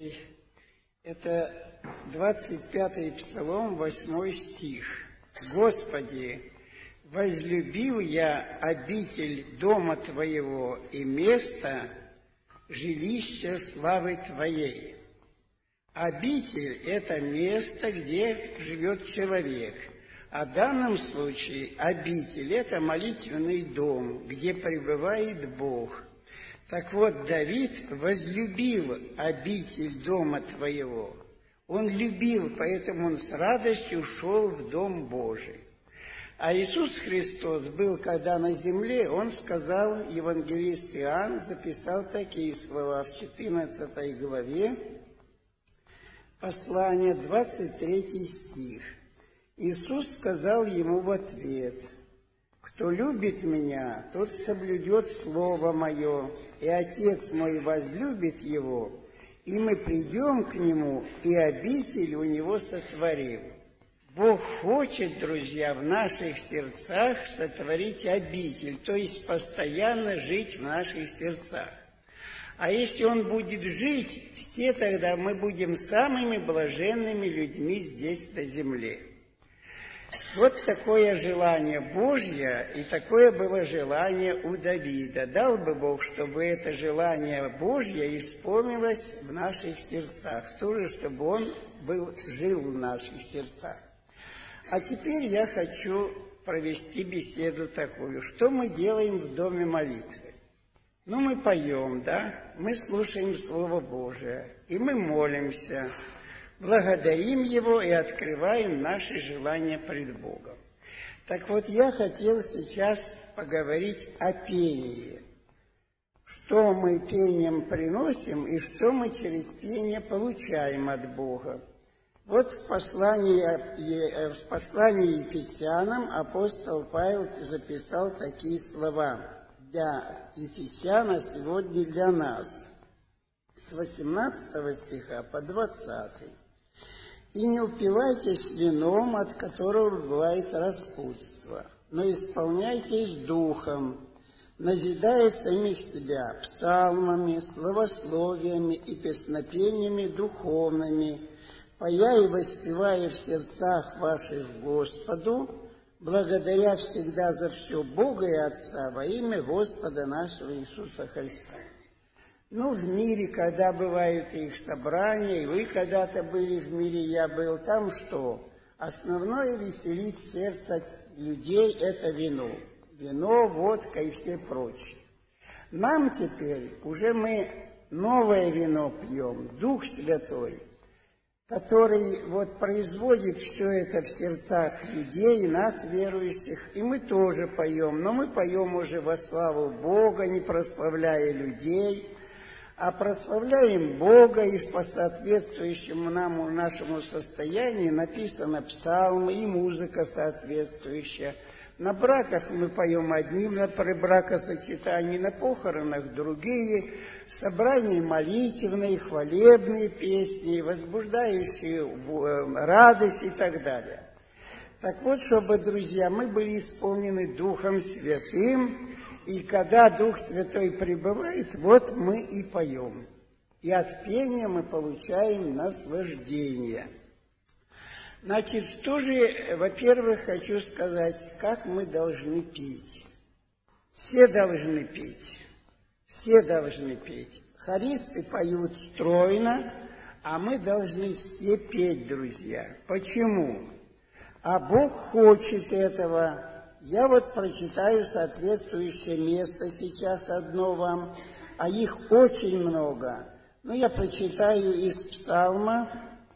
Это 25-й Псалом, 8 стих. «Господи, возлюбил я обитель дома Твоего и место жилища славы Твоей». Обитель – это место, где живет человек. А в данном случае обитель – это молитвенный дом, где пребывает Бог. Так вот, Давид возлюбил обитель дома Твоего. Он любил, поэтому он с радостью шел в Дом Божий. А Иисус Христос был, когда на земле, он сказал, евангелист Иоанн записал такие слова в 14 главе, послание, 23 стих. Иисус сказал ему в ответ: «Кто любит Меня, тот соблюдет Слово Мое, и Отец Мой возлюбит Его, и мы придем к Нему, и обитель у Него сотворим». Бог хочет, друзья, в наших сердцах сотворить обитель, то есть постоянно жить в наших сердцах. А если Он будет жить, все тогда мы будем самыми блаженными людьми здесь на земле. Вот такое желание Божье, и такое было желание у Давида. Дал бы Бог, чтобы это желание Божье исполнилось в наших сердцах, тоже, чтобы Он жил в наших сердцах. А теперь я хочу провести беседу такую. Что мы делаем в доме молитвы? Ну, мы поем, да? Мы слушаем Слово Божие, и мы молимся, благодарим Его и открываем наши желания пред Богом. Так вот, я хотел сейчас поговорить о пении. Что мы пением приносим и что мы через пение получаем от Бога. Вот в послании Ефесянам апостол Павел записал такие слова для Ефесян, а сегодня для нас. С 18 стиха по 20. «И не упивайтесь вином, от которого бывает распутство, но исполняйтесь духом, назидая самих себя псалмами, славословиями и песнопениями духовными, поя и воспевая в сердцах ваших Господу, благодаря всегда за все Бога и Отца во имя Господа нашего Иисуса Христа». Ну, в мире, когда бывают их собрания, и вы когда-то были в мире, я был, там что? Основное веселит сердце людей – это вино. Вино, водка и все прочее. Нам теперь уже мы новое вино пьем, Дух Святой, который вот производит все это в сердцах людей, нас, верующих, и мы тоже поем, но мы поем уже во славу Бога, не прославляя людей, а прославляем Бога, и по соответствующему нашему состоянию написано псалмы и музыка соответствующая. На браках мы поем одни, при бракосочетании, на похоронах другие, собрания молитвенные, хвалебные песни, возбуждающие радость и так далее. Так вот, чтобы, друзья, мы были исполнены Духом Святым, и когда Дух Святой пребывает, вот мы и поем. И от пения мы получаем наслаждение. Значит, что же, во-первых, хочу сказать, как мы должны петь. Все должны петь. Все должны петь. Хористы поют стройно, а мы должны все петь, друзья. Почему? А Бог хочет этого. Я вот прочитаю соответствующее место сейчас одно вам, а их очень много. Но я прочитаю из псалма,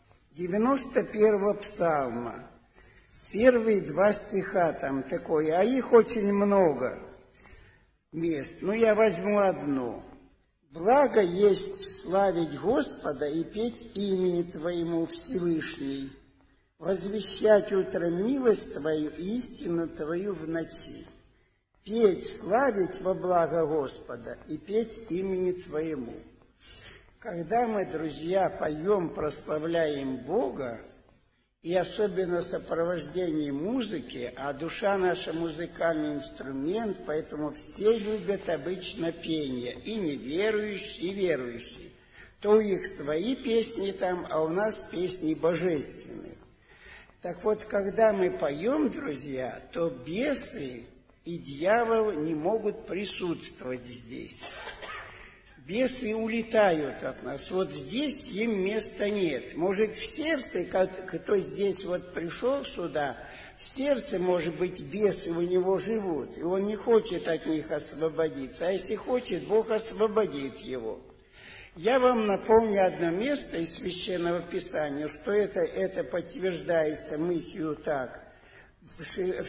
91-го псалма, первые 2 стиха там такое, а их очень много мест. Ну, я возьму одно. «Благо есть славить Господа и петь имени Твоему, Всевышний, возвещать утром милость Твою и истину Твою в ночи, петь, славить во благо Господа и петь имени Твоему». Когда мы, друзья, поем, прославляем Бога, и особенно в сопровождении музыки, а душа наша музыкальный инструмент, поэтому все любят обычно пение, и неверующие, и верующие. То у них свои песни там, а у нас песни божественные. Так вот, когда мы поем, друзья, то бесы и дьявол не могут присутствовать здесь. Бесы улетают от нас. Вот здесь им места нет. Может, в сердце, кто здесь вот пришел сюда, в сердце, может быть, бесы у него живут, и он не хочет от них освободиться. А если хочет, Бог освободит его. Я вам напомню одно место из Священного Писания, что это подтверждается мыслью так. В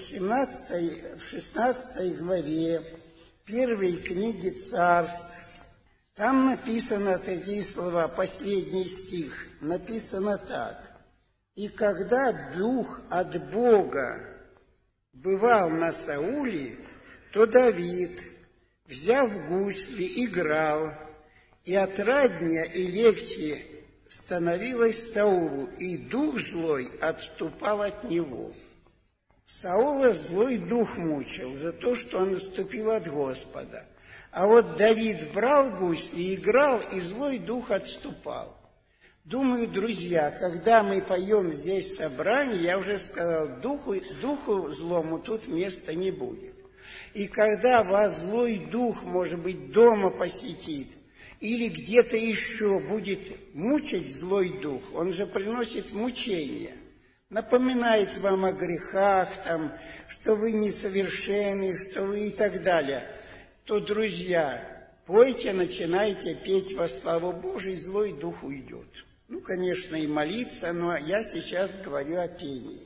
16 главе первой книги Царств, там написано такие слова, последний стих, написано так. «И когда дух от Бога бывал на Сауле, то Давид, взяв гусли, играл, и отраднее и легче становилось Саулу, и дух злой отступал от него». Саула злой дух мучил за то, что он отступил от Господа. А вот Давид брал гусли, играл, и злой дух отступал. Думаю, друзья, когда мы поем здесь собрание, я уже сказал, духу злому тут места не будет. И когда вас злой дух, может быть, дома посетит, или где-то еще будет мучить злой дух, он же приносит мучения, напоминает вам о грехах, там, что вы несовершенны, что вы и так далее, то, друзья, пойте, начинайте петь во славу Божию, злой дух уйдет. Ну, конечно, и молиться, но я сейчас говорю о пении.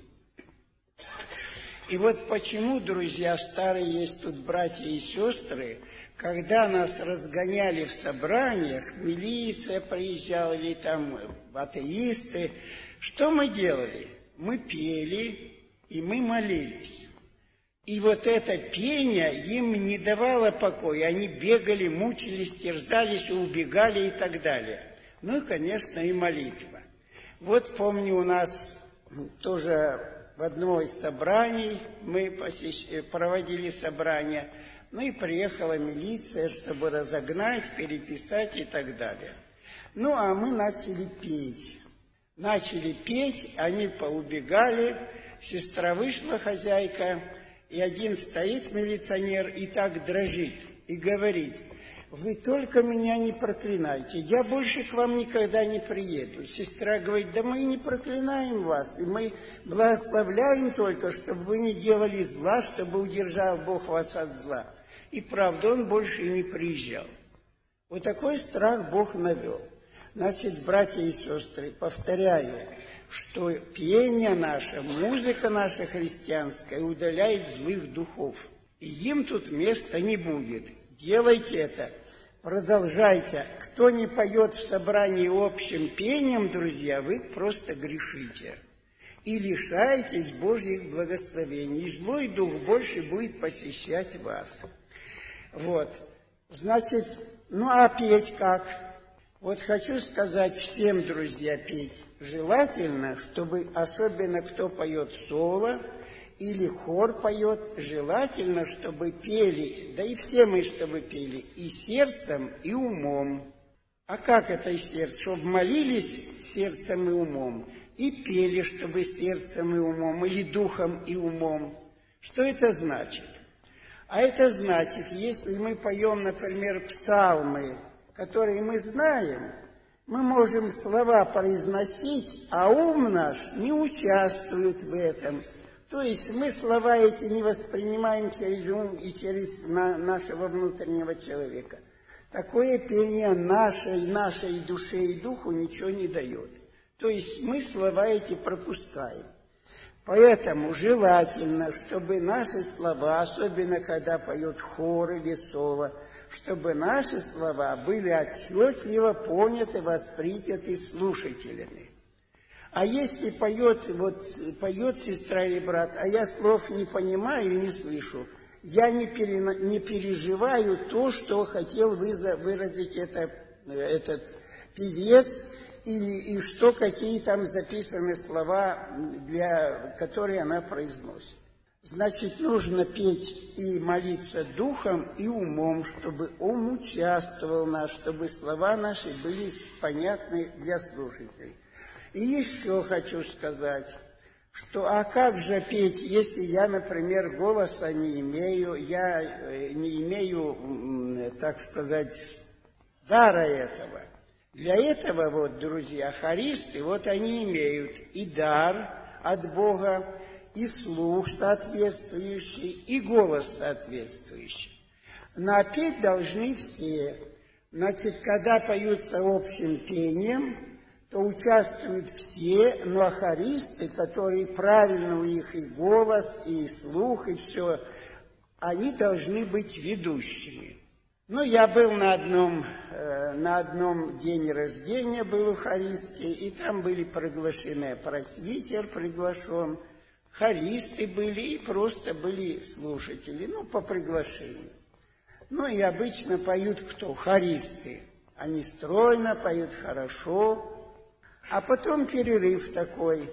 И вот почему, друзья, старые есть тут братья и сестры, когда нас разгоняли в собраниях, милиция приезжала, или там атеисты, что мы делали? Мы пели, и мы молились. И вот это пение им не давало покоя. Они бегали, мучились, терзались, убегали и так далее. Ну и, конечно, и молитва. Вот помню, у нас тоже в одно из собраний мы проводили собрание, ну и приехала милиция, чтобы разогнать, переписать и так далее. Ну, а мы начали петь. Они поубегали, сестра вышла, хозяйка, и один стоит милиционер и так дрожит, и говорит: «Вы только меня не проклинайте, я больше к вам никогда не приеду». Сестра говорит: «Да мы не проклинаем вас, и мы благословляем только, чтобы вы не делали зла, чтобы удержал Бог вас от зла». И правда, он больше и не приезжал. Вот такой страх Бог навел. Значит, братья и сестры, повторяю, что пение наше, музыка наша христианская удаляет злых духов. И им тут места не будет. Делайте это, продолжайте. Кто не поет в собрании общим пением, друзья, вы просто грешите. И лишаетесь Божьих благословений. И злой дух больше будет посещать вас. Вот. Значит, ну а петь как? Вот хочу сказать всем, друзья, петь. Желательно, чтобы, особенно кто поет соло или хор поет, желательно, чтобы пели, да и все мы, чтобы пели, и сердцем, и умом. А как это и сердце? Чтобы молились сердцем и умом, и пели, чтобы сердцем и умом, или духом и умом. Что это значит? А это значит, если мы поем, например, псалмы, которые мы знаем, мы можем слова произносить, а ум наш не участвует в этом. То есть мы слова эти не воспринимаем через ум и через нашего внутреннего человека. Такое пение нашей душе и духу ничего не дает. То есть мы слова эти пропускаем. Поэтому желательно, чтобы наши слова, особенно когда поет хор или соло, чтобы наши слова были отчетливо поняты, восприняты слушателями. А если поет сестра или брат, а я слов не понимаю, не слышу, я не переживаю то, что хотел выразить этот певец, и что, какие там записаны слова, которые она произносит. Значит, нужно петь и молиться духом и умом, чтобы ум участвовал наш, чтобы слова наши были понятны для слушателей. И еще хочу сказать, что а как же петь, если я, например, голоса не имею, я не имею, так сказать, дара этого. Для этого, вот, друзья, хористы, вот они имеют и дар от Бога, и слух соответствующий, и голос соответствующий. Но петь должны все. Значит, когда поются общим пением, то участвуют все, но хористы, которые правильно у них и голос, и слух, и все, они должны быть ведущими. Ну, я был на одном день рождения, был у хористки, и там были приглашены, просвитер приглашен, хористы были и просто были слушатели, ну, по приглашению. Ну, и обычно поют кто? Хористы. Они стройно поют хорошо, а потом перерыв такой,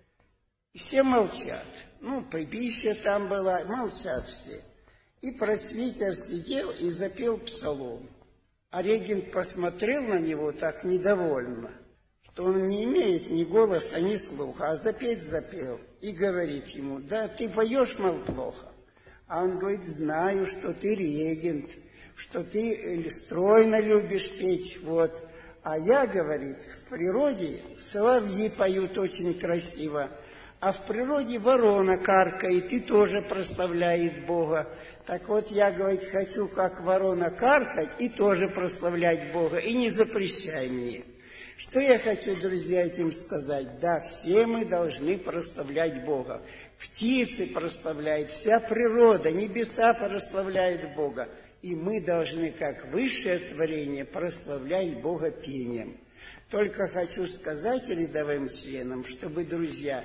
и все молчат. Ну, пища там была, молчат все. И просвитер сидел и запел псалом. А регент посмотрел на него так недовольно, что он не имеет ни голоса, ни слуха, а запеть запел. И говорит ему: да, ты поешь, мол, плохо. А он говорит: знаю, что ты регент, что ты стройно любишь петь, вот. А я, говорит, в природе соловьи поют очень красиво, а в природе ворона каркает и тоже прославляет Бога. Так вот, я, говорит, хочу, как ворона, каркать и тоже прославлять Бога, и не запрещай мне. Что я хочу, друзья, этим сказать? Да, все мы должны прославлять Бога. Птицы прославляют, вся природа, небеса прославляют Бога. И мы должны, как высшее творение, прославлять Бога пением. Только хочу сказать рядовым членам, чтобы, друзья,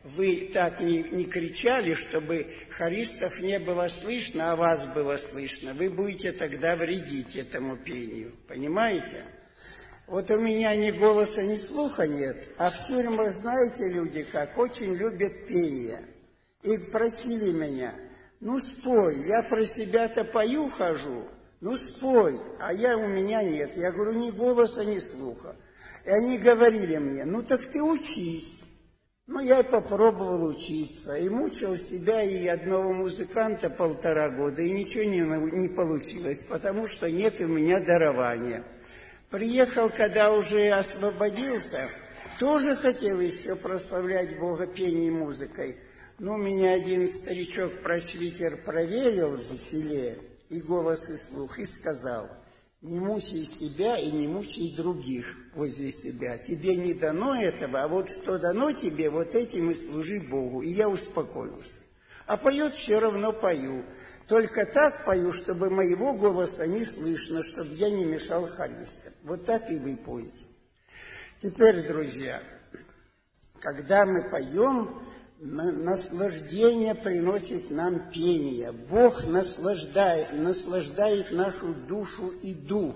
вы так не кричали, чтобы хористов не было слышно, а вас было слышно. Вы будете тогда вредить этому пению. Понимаете? Вот у меня ни голоса, ни слуха нет, а в тюрьмах, знаете, люди как, очень любят пение. И просили меня: ну спой, я про себя-то пою хожу, ну спой, а у меня нет. Я говорю: ни голоса, ни слуха. И они говорили мне: ну так ты учись. Ну, я попробовал учиться, и мучил себя и одного музыканта 1,5 года, и ничего не получилось, потому что нет у меня дарования. Приехал, когда уже освободился, тоже хотел еще прославлять Бога пением и музыкой. Но меня один старичок-просвитер проверил в селе, и голос, и слух, и сказал: не мучай себя и не мучай других возле себя. Тебе не дано этого, а вот что дано тебе, вот этим и служи Богу. И я успокоился. А поет все равно пою. Только так пою, чтобы моего голоса не слышно, чтобы я не мешал хористам. Вот так и вы поете. Теперь, друзья, когда мы поем, наслаждение приносит нам пение. Бог наслаждает нашу душу и дух.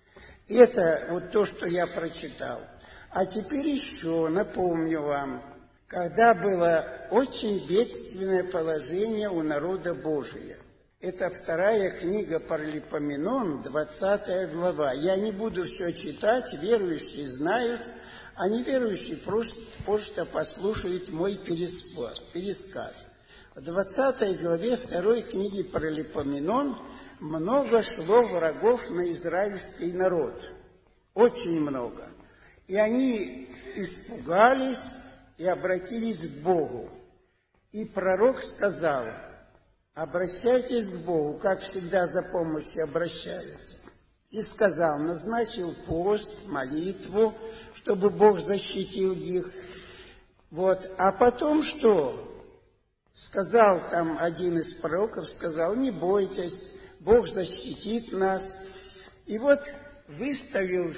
Это вот то, что я прочитал. А теперь еще напомню вам, когда было очень бедственное положение у народа Божия. Это 2 книга Паралипоменон, 20 глава. Я не буду все читать, верующие знают, а неверующие просто послушают мой пересказ. В 20 главе 2 книги Паралипоменон много шло врагов на израильский народ. Очень много. И они испугались и обратились к Богу. И пророк сказал: обращайтесь к Богу, как всегда за помощью обращаются. И сказал, назначил пост, молитву, чтобы Бог защитил их. Вот. А потом что? Сказал там один из пророков, сказал: не бойтесь, Бог защитит нас. И вот выставил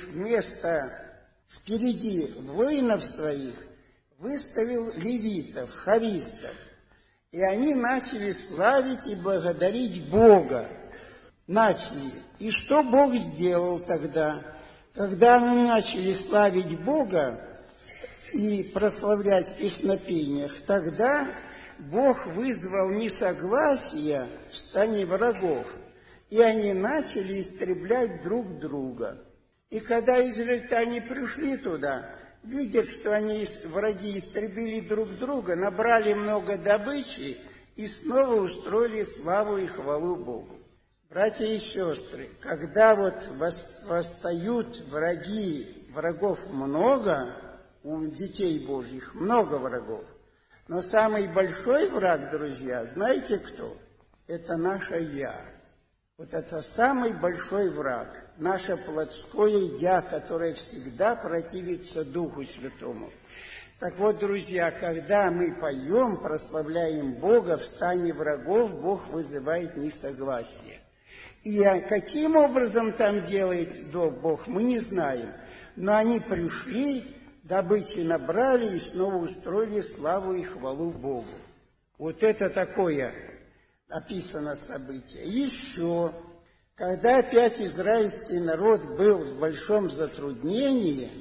впереди воинов своих, выставил левитов, хористов. И они начали славить и благодарить Бога. Начали. И что Бог сделал тогда? Когда они начали славить Бога и прославлять в песнопениях, тогда Бог вызвал несогласие в стане врагов, и они начали истреблять друг друга. И когда израильтяне пришли туда, видят, что враги истребили друг друга, набрали много добычи и снова устроили славу и хвалу Богу. Братья и сестры, когда восстают врагов много, у детей Божьих много врагов, но самый большой враг, друзья, знаете кто? Это наше «я». Вот это самый большой враг, наше плотское «я», которое всегда противится Духу Святому. Так вот, друзья, когда мы поем, прославляем Бога, в стане врагов Бог вызывает несогласие. И каким образом там делает Бог, мы не знаем. Но они пришли, добычи набрали и снова устроили славу и хвалу Богу. Вот это такое описано событие. Еще, когда опять израильский народ был в большом затруднении,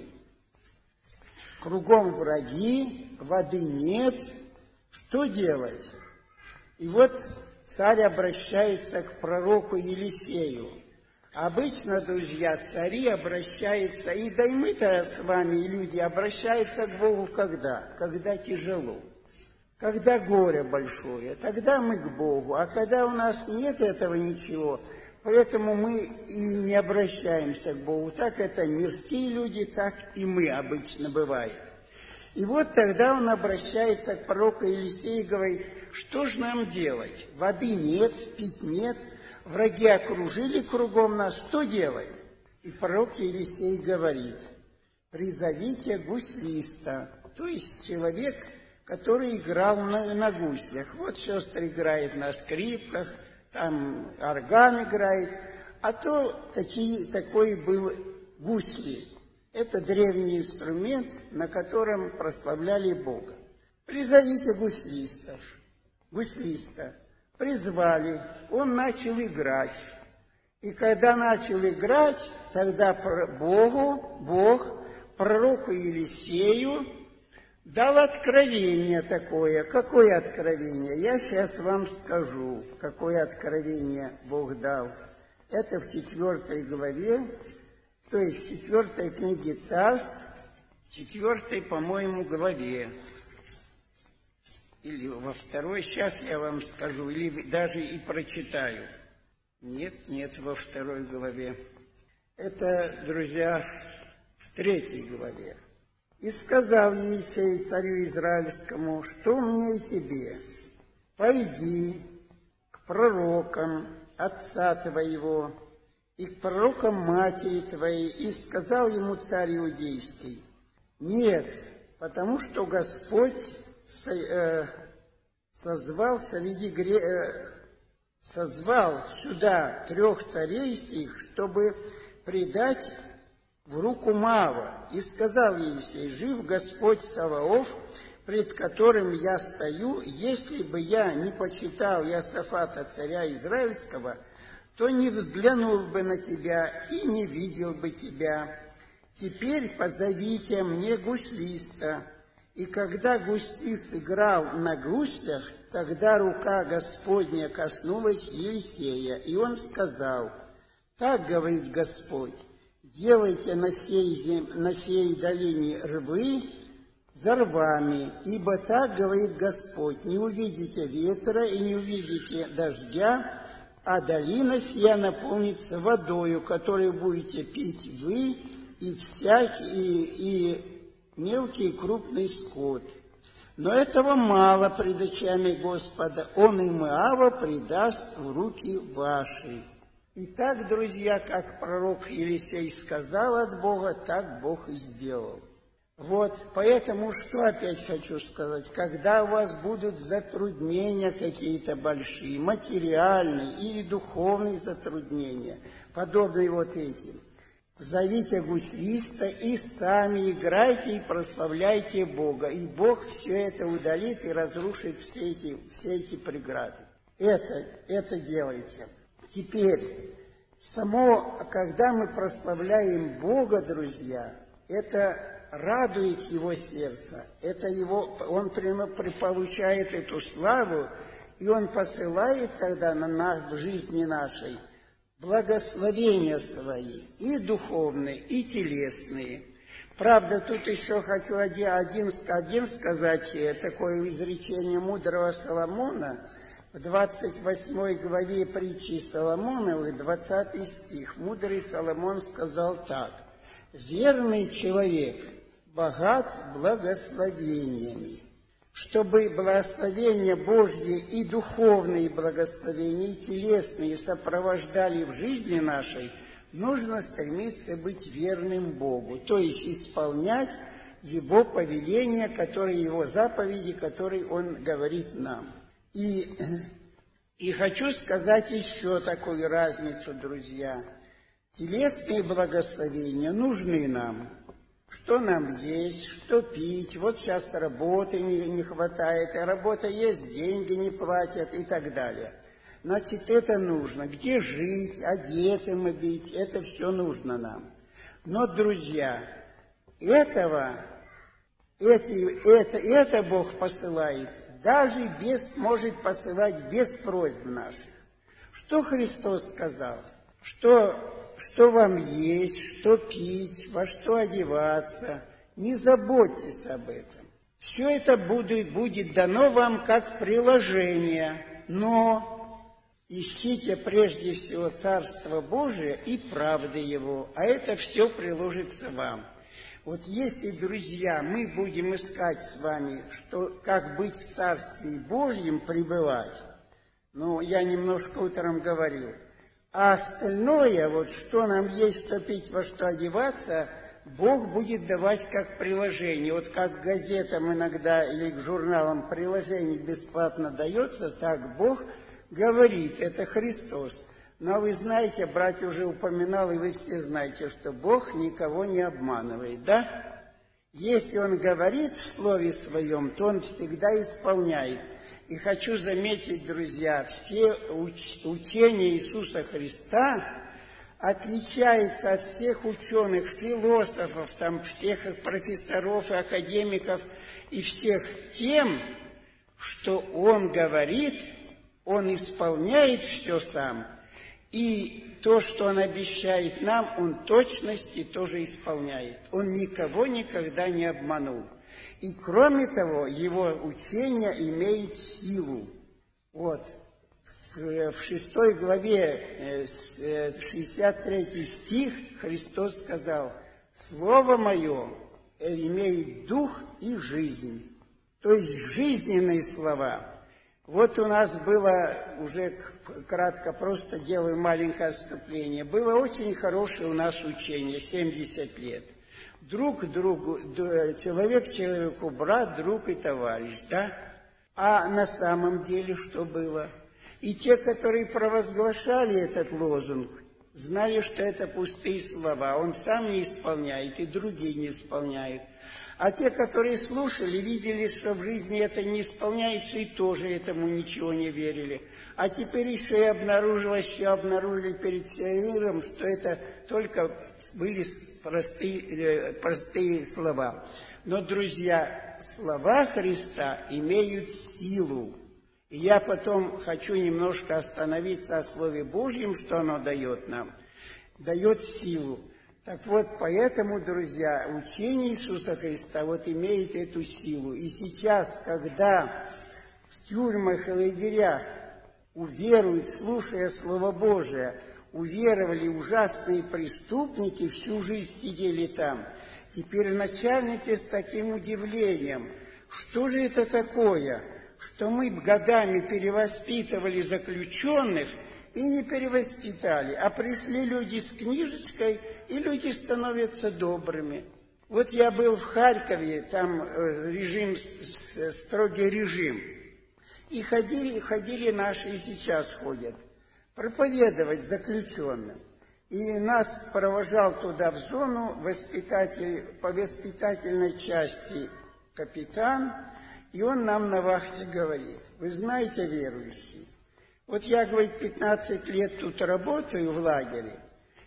кругом враги, воды нет, что делать? И вот царь обращается к пророку Елисею. Обычно, друзья, цари обращаются, и да и мы-то с вами, люди, обращаются к Богу когда? Когда тяжело, когда горе большое, тогда мы к Богу. А когда у нас нет этого ничего, поэтому мы и не обращаемся к Богу. Так это мирские люди, так и мы обычно бывает. И вот тогда он обращается к пророку Елисею и говорит: что же нам делать? Воды нет, пить нет, враги окружили кругом нас, что делать? И пророк Елисей говорит: призовите гуслиста, то есть человек, который играл на гуслях. Вот сестра играет на скрипках, там орган играет, а то такой был гусли. Это древний инструмент, на котором прославляли Бога. Призовите гуслиста. Призвали, он начал играть. И когда начал играть, тогда Бог пророку Елисею дал откровение такое. Какое откровение? Я сейчас вам скажу, какое откровение Бог дал. Это в 4 главе, то есть в 4 книге Царств, 4, по-моему, главе. Или во 2, сейчас я вам скажу, или даже и прочитаю. Нет, во 2 главе. Это, друзья, в 3 главе. «И сказал Елисей царю Израильскому: что мне и тебе? Пойди к пророкам отца твоего и к пророкам матери твоей». И сказал ему царь Иудейский: нет, потому что Господь созвал сюда 3 царей сих, чтобы предать в руку Моава. И сказал Елисей: жив Господь Саваоф, пред которым я стою, если бы я не почитал Иосафата царя Израильского, то не взглянул бы на тебя и не видел бы тебя. Теперь позовите мне гуслиста. И когда гуслист играл на гуслях, тогда рука Господня коснулась Елисея, и он сказал: так говорит Господь: делайте на сей долине рвы за рвами, ибо так говорит Господь: не увидите ветра и не увидите дождя, а долина сия наполнится водою, которую будете пить вы и мелкий и крупный скот. Но этого мало пред очами Господа, он и Моава предаст в руки ваши. Итак, друзья, как пророк Елисей сказал от Бога, так Бог и сделал. Вот, поэтому что опять хочу сказать? Когда у вас будут затруднения какие-то большие, материальные или духовные затруднения, подобные вот этим, зовите гуслиста и сами играйте и прославляйте Бога. И Бог все это удалит и разрушит все эти преграды. Это делайте. Теперь, когда мы прославляем Бога, друзья, это радует его сердце, он получает эту славу, и он посылает тогда в жизни нашей благословения свои, и духовные, и телесные. Правда, тут еще хочу один сказать такое изречение мудрого Соломона, в 28 главе притчи Соломоновой, 20 стих. Мудрый Соломон сказал так: «Верный человек богат благословениями». Чтобы благословения Божьи и духовные благословения, и телесные сопровождали в жизни нашей, нужно стремиться быть верным Богу, то есть исполнять Его повеления, Его заповеди, которые Он говорит нам. И хочу сказать еще такую разницу, друзья. Телесные благословения нужны нам. Что нам есть, что пить. Вот сейчас работы не хватает, а работа есть, деньги не платят и так далее. Значит, это нужно. Где жить, одетым быть, это все нужно нам. Но, друзья, это Бог посылает, даже может посылать без просьб наших. Что Христос сказал? Что вам есть, что пить, во что одеваться. Не заботьтесь об этом. Все это будет дано вам как приложение, но ищите прежде всего Царство Божие и правды Его, а это все приложится вам. Вот если, друзья, мы будем искать с вами, как быть в Царстве Божьем, пребывать, я немножко утром говорил, а остальное, что нам есть, что пить, во что одеваться, Бог будет давать как приложение. Вот как газетам иногда или к журналам приложение бесплатно дается, так Бог говорит, это Христос. Но вы знаете, брат уже упоминал, и вы все знаете, что Бог никого не обманывает, да? Если Он говорит в Слове Своем, то Он всегда исполняет. И хочу заметить, друзья, все учения Иисуса Христа отличаются от всех ученых, философов, всех профессоров и академиков, и всех тем, что Он говорит, Он исполняет все сам, и то, что Он обещает нам, Он точности тоже исполняет. Он никого никогда не обманул. И кроме того, Его учение имеет силу. Вот, в 6 главе, 63 стих, Христос сказал: «Слово Мое имеет дух и жизнь». То есть жизненные слова. Вот у нас было, уже кратко просто делаю маленькое отступление, было очень хорошее у нас учение, 70 лет. Друг другу, человек человеку, брат, друг и товарищ, да? А на самом деле что было? И те, которые провозглашали этот лозунг, знали, что это пустые слова. Он сам не исполняет, и другие не исполняют. А те, которые слушали, видели, что в жизни это не исполняется, и тоже этому ничего не верили. А теперь еще и обнаружили перед всем миром, что это только были простые слова. Но, друзья, слова Христа имеют силу. И я потом хочу немножко остановиться о Слове Божьем, что оно дает нам. Дает силу. Так вот, поэтому, друзья, учение Иисуса Христа имеет эту силу. И сейчас, когда в тюрьмах и лагерях уверуют, слушая Слово Божие, уверовали ужасные преступники, всю жизнь сидели там. Теперь начальники с таким удивлением: что же это такое, что мы годами перевоспитывали заключенных и не перевоспитали, а пришли люди с книжечкой, и люди становятся добрыми. Вот я был в Харькове, там строгий режим, и ходили наши, и сейчас ходят, проповедовать заключенным. И нас провожал туда в зону по воспитательной части капитан, и он нам на вахте говорит: вы знаете, верующие, вот я, говорит, 15 лет тут работаю в лагере,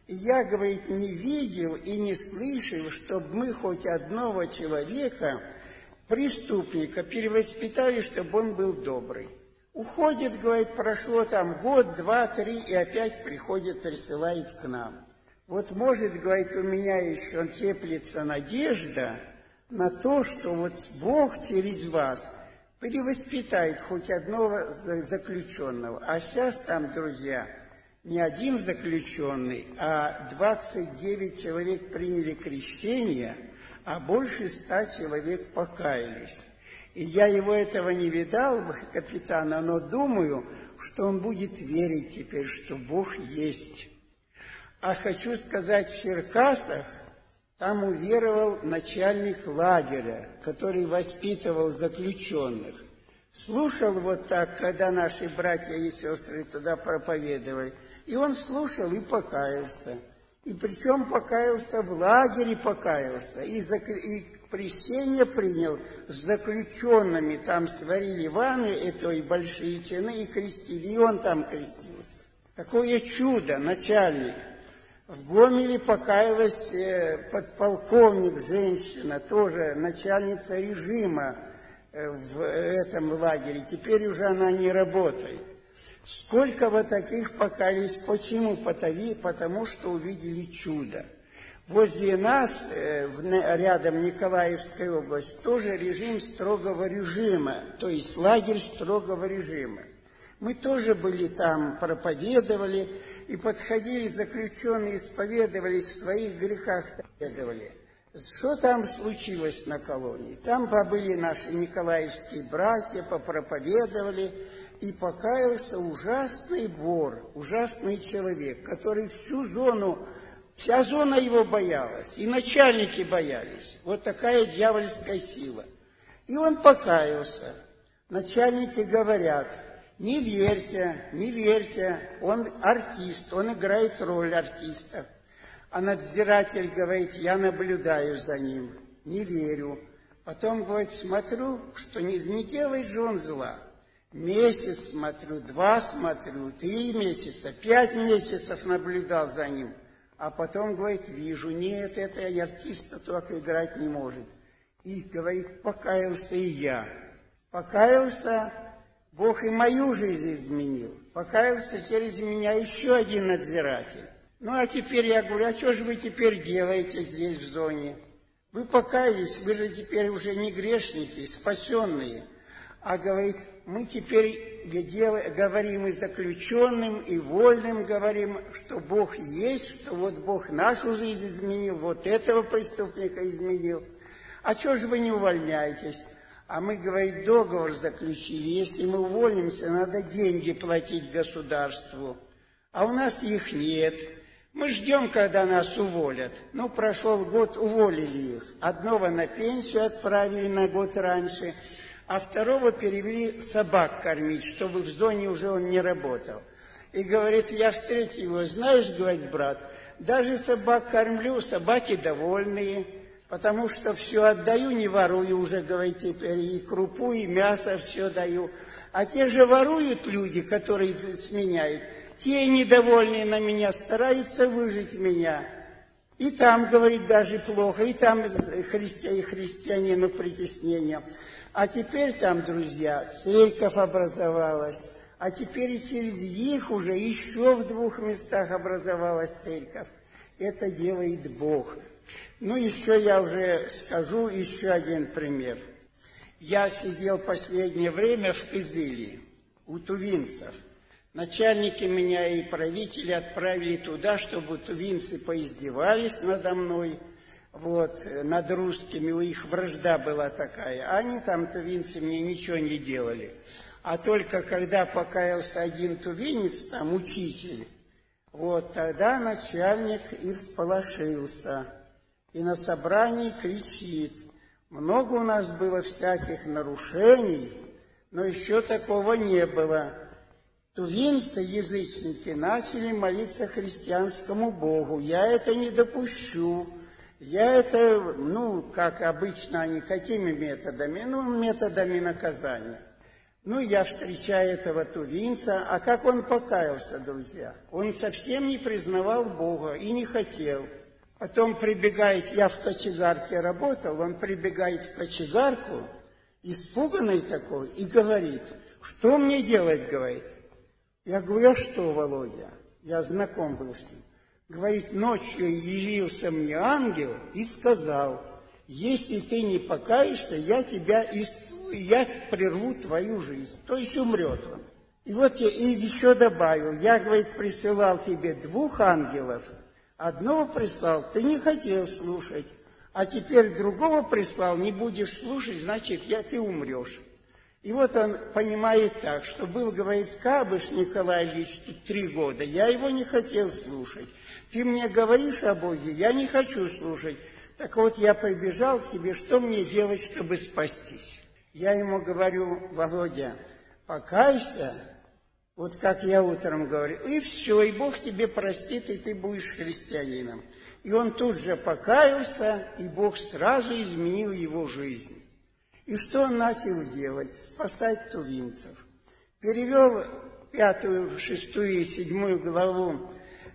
И я, говорит, не видел и не слышал, чтобы мы хоть одного человека, преступника, перевоспитали, чтобы он был добрый. Уходит, говорит, прошло там год, два, три, и опять приходит, присылает к нам. Вот может, говорит, у меня еще теплится надежда на то, что вот Бог через вас перевоспитает хоть одного заключенного. А сейчас там, друзья, не один заключенный, а 29 человек приняли крещение, а больше 100 человек покаялись. И я его этого не видал, капитана, но думаю, что он будет верить теперь, что Бог есть. А хочу сказать, в Черкасах там уверовал начальник лагеря, который воспитывал заключенных. Слушал вот так, когда наши братья и сестры туда проповедовали, и он слушал и покаялся. И причем покаялся в лагере, покаялся, и крещение принял с заключенными, там сварили ванны, это и большие чины, и крестили, и он там крестился. Такое чудо, начальник. В Гомеле покаялась подполковник, женщина, тоже начальница режима в этом лагере. Теперь уже она не работает. Сколько вот таких покаялись. Почему? Потому что увидели чудо. Возле нас, рядом Николаевская область, тоже режим строгого режима, то есть лагерь строгого режима. Мы тоже были там, проповедовали, и подходили заключенные, исповедовались в своих грехах, исповедовали. Что там случилось на колонии? Там побыли наши николаевские братья, попроповедовали, и покаялся ужасный вор, ужасный человек, который вся зона его боялась, и начальники боялись. Вот такая дьявольская сила. И он покаялся. Начальники говорят: не верьте, не верьте, он артист, он играет роль артиста. А надзиратель говорит: я наблюдаю за ним, не верю. Потом, говорит, смотрю, что не делает же он зла. Месяц смотрю, 2 смотрю, 3 месяца, 5 месяцев наблюдал за ним. А потом, говорит, вижу, нет, это артист только играть не может. И, говорит, покаялся и я. Покаялся, Бог и мою жизнь изменил. Покаялся через меня еще один надзиратель. Ну, а теперь я говорю: а что же вы теперь делаете здесь, в зоне? Вы покаялись, вы же теперь уже не грешники, спасенные. А, говорит, мы теперь говорим и заключенным, и вольным говорим, что Бог есть, что вот Бог нашу жизнь изменил, вот этого преступника изменил. А что же вы не увольняетесь? А мы, говорит, договор заключили. Если мы уволимся, надо деньги платить государству. А у нас их нет. Мы ждем, когда нас уволят. Ну, прошел год, уволили их. Одного на пенсию отправили на год раньше, а второго перевели собак кормить, чтобы в зоне уже он не работал. И говорит, я встретил его: знаешь, говорит, брат, даже собак кормлю, собаки довольные, потому что все отдаю, не ворую уже, говорит, теперь и крупу, и мясо, все даю. А те же воруют люди, которые сменяют, те недовольные на меня, стараются выжить меня. И там, говорит, даже плохо, и там христианину притеснение. А теперь там, друзья, церковь образовалась, а теперь и через них уже еще в 2 местах образовалась церковь. Это делает Бог. Ну, еще я уже скажу еще один пример. Я сидел последнее время в Кызыле у тувинцев. Начальники меня и правители отправили туда, чтобы тувинцы поиздевались надо мной, вот, над русскими, у них вражда была такая. Они там, тувинцы, мне ничего не делали. А только когда покаялся один тувинец, там учитель, вот, тогда начальник и всполошился. И на собрании кричит: много у нас было всяких нарушений, но еще такого не было. Тувинцы, язычники, начали молиться христианскому Богу. Я это не допущу. Я это, как обычно они, какими методами? Методами наказания. Ну, я встречаю этого тувинца, а как он покаялся, друзья? Он совсем не признавал Бога и не хотел. Потом прибегает, я в кочегарке работал, он прибегает в кочегарку, испуганный такой, и говорит, что мне делать, говорит. Я говорю, а что, Володя? Я знаком был с ним. Говорит, ночью явился мне ангел и сказал, если ты не покаешься, я прерву твою жизнь. То есть умрет он. И вот я и еще добавил, я, говорит, присылал тебе 2 ангелов, одного прислал, ты не хотел слушать, а теперь другого прислал, не будешь слушать, значит, ты умрешь. И вот он понимает так, что был, говорит, Кабыш Николай Ильич тут 3 года, я его не хотел слушать. Ты мне говоришь о Боге, я не хочу слушать. Так вот, я прибежал к тебе, что мне делать, чтобы спастись? Я ему говорю, Володя, покайся, вот как я утром говорю, и все, и Бог тебе простит, и ты будешь христианином. И он тут же покаялся, и Бог сразу изменил его жизнь. И что он начал делать? Спасать тувинцев. Перевел 5, 6 и 7 главу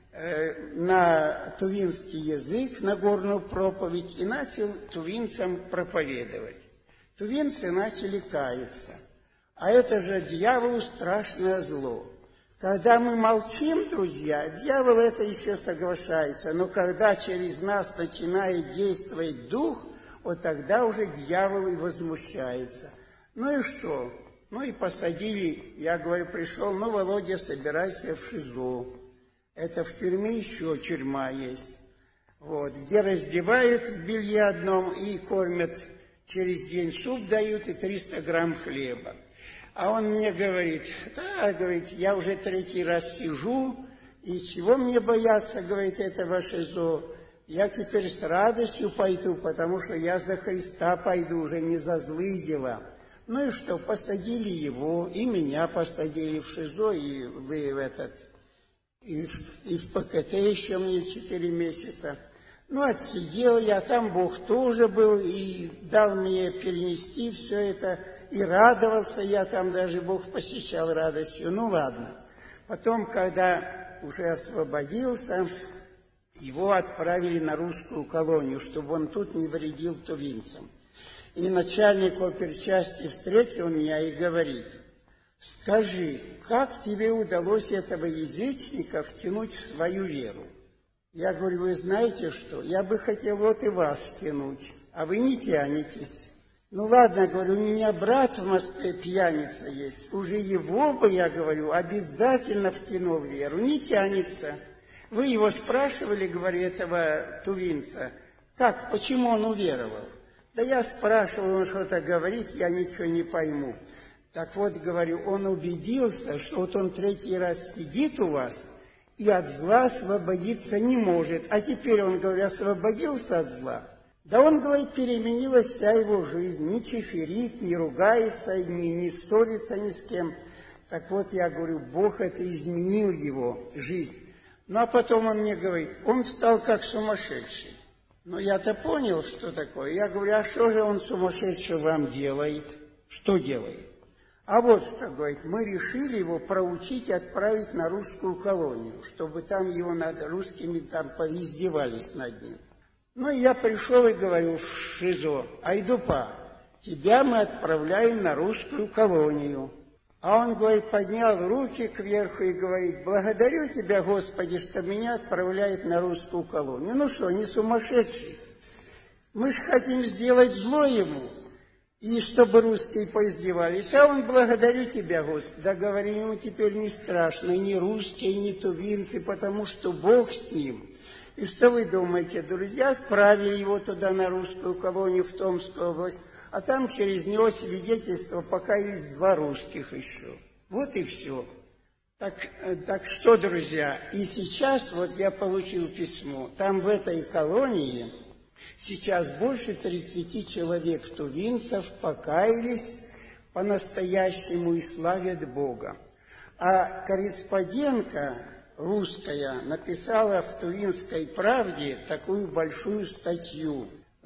на тувинский язык, на горную проповедь, и начал тувинцам проповедовать. Тувинцы начали каяться. А это же дьяволу страшное зло. Когда мы молчим, друзья, дьявол это еще соглашается, но когда через нас начинает действовать дух, вот тогда уже дьявол и возмущается. Ну и что? Ну и посадили, я говорю, пришел, ну, Володя, собирайся в ШИЗО. Это в тюрьме еще тюрьма есть. Вот, где раздевают в белье одном и кормят, через день суп дают и 300 грамм хлеба. А он мне говорит, да, говорит, я уже 3-й раз сижу, и чего мне бояться, говорит, этого ШИЗО? Я теперь с радостью пойду, потому что я за Христа пойду, уже не за злые дела. Ну и что, посадили его, и меня посадили в ШИЗО, и в ПКТ еще мне 4 месяца. Ну, отсидел я, там Бог тоже был, и дал мне перенести все это, и радовался я там, даже Бог посещал радостью. Ну, ладно. Потом, когда уже освободился, его отправили на русскую колонию, чтобы он тут не вредил тувинцам. И начальник оперчасти встретил меня и говорит, скажи, как тебе удалось этого язычника втянуть в свою веру? Я говорю, вы знаете что, я бы хотел вот и вас втянуть, а вы не тянетесь. Ну ладно, говорю, у меня брат в Москве пьяница есть, уже его бы, я говорю, обязательно втянул в веру, не тянется. Вы его спрашивали, говорю, этого тувинца, как, почему он уверовал? Да я спрашивал, он что-то говорит, я ничего не пойму. Так вот, говорю, он убедился, что вот он 3-й раз сидит у вас и от зла освободиться не может. А теперь он, говорю, освободился от зла. Да он, говорит, переменилась вся его жизнь, не чиферит, не ругается, не ссорится ни с кем. Так вот, я говорю, Бог это изменил его жизнь. Ну, а потом он мне говорит, он стал как сумасшедший. Ну, я-то понял, что такое. Я говорю, а что же он сумасшедший вам делает? Что делает? А вот что, говорит, мы решили его проучить и отправить на русскую колонию, чтобы там его над русскими там поиздевались над ним. Ну, и я пришел и говорю в ШИЗО, Айдупа, тебя мы отправляем на русскую колонию. А он, говорит, поднял руки кверху и говорит, благодарю тебя, Господи, что меня отправляют на русскую колонию. Ну что, не сумасшедший? Мы же хотим сделать зло ему, и чтобы русские поиздевались. А он, благодарю тебя, Господи. Да, говорю, ему теперь не страшно, ни русские, ни тувинцы, потому что Бог с ним. И что вы думаете, друзья, отправили его туда, на русскую колонию в Томскую область, а там через него свидетельство покаялись 2 русских еще. Вот и все. Так что, друзья, и сейчас вот я получил письмо, там в этой колонии сейчас больше 30 человек тувинцев покаялись по-настоящему и славят Бога. А корреспондентка русская написала в «Тувинской правде» такую большую статью.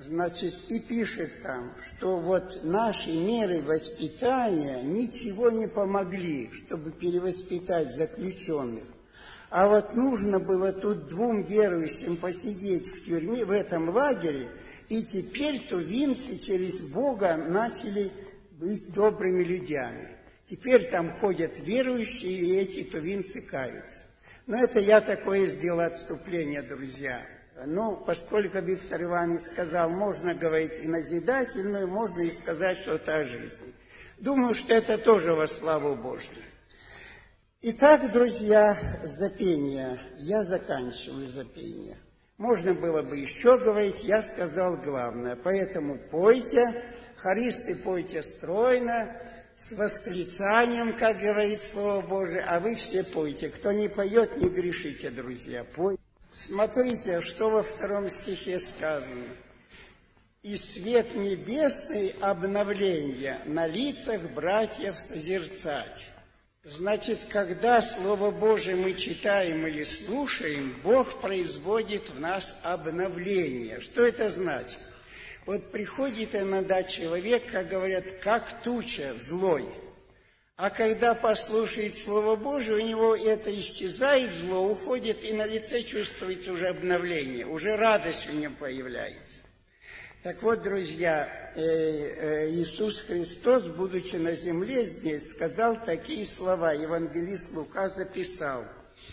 Значит, и пишет там, что вот наши меры воспитания ничего не помогли, чтобы перевоспитать заключенных. А вот нужно было тут 2 верующим посидеть в тюрьме, в этом лагере, и теперь тувинцы через Бога начали быть добрыми людьми. Теперь там ходят верующие, и эти тувинцы каются. Но это я такое сделал отступление, друзья. Ну, поскольку Виктор Иванович сказал, можно говорить и назидательную, можно и сказать что-то о жизни. Думаю, что это тоже во славу Божью. Итак, друзья, запение. Я заканчиваю запение. Можно было бы еще говорить, я сказал главное. Поэтому пойте, хористы пойте стройно, с восклицанием, как говорит Слово Божие, а вы все пойте. Кто не поет, не грешите, друзья, пойте. Смотрите, что во 2 стихе сказано. «И свет небесный обновление на лицах братьев созерцать». Значит, когда Слово Божие мы читаем или слушаем, Бог производит в нас обновление. Что это значит? Вот приходит иногда человек, как говорят, как туча злой. А когда послушает Слово Божие, у него это исчезает, зло уходит, и на лице чувствуется уже обновление, уже радость у него появляется. Так вот, друзья, Иисус Христос, будучи на земле здесь, сказал такие слова. Евангелист Лука записал.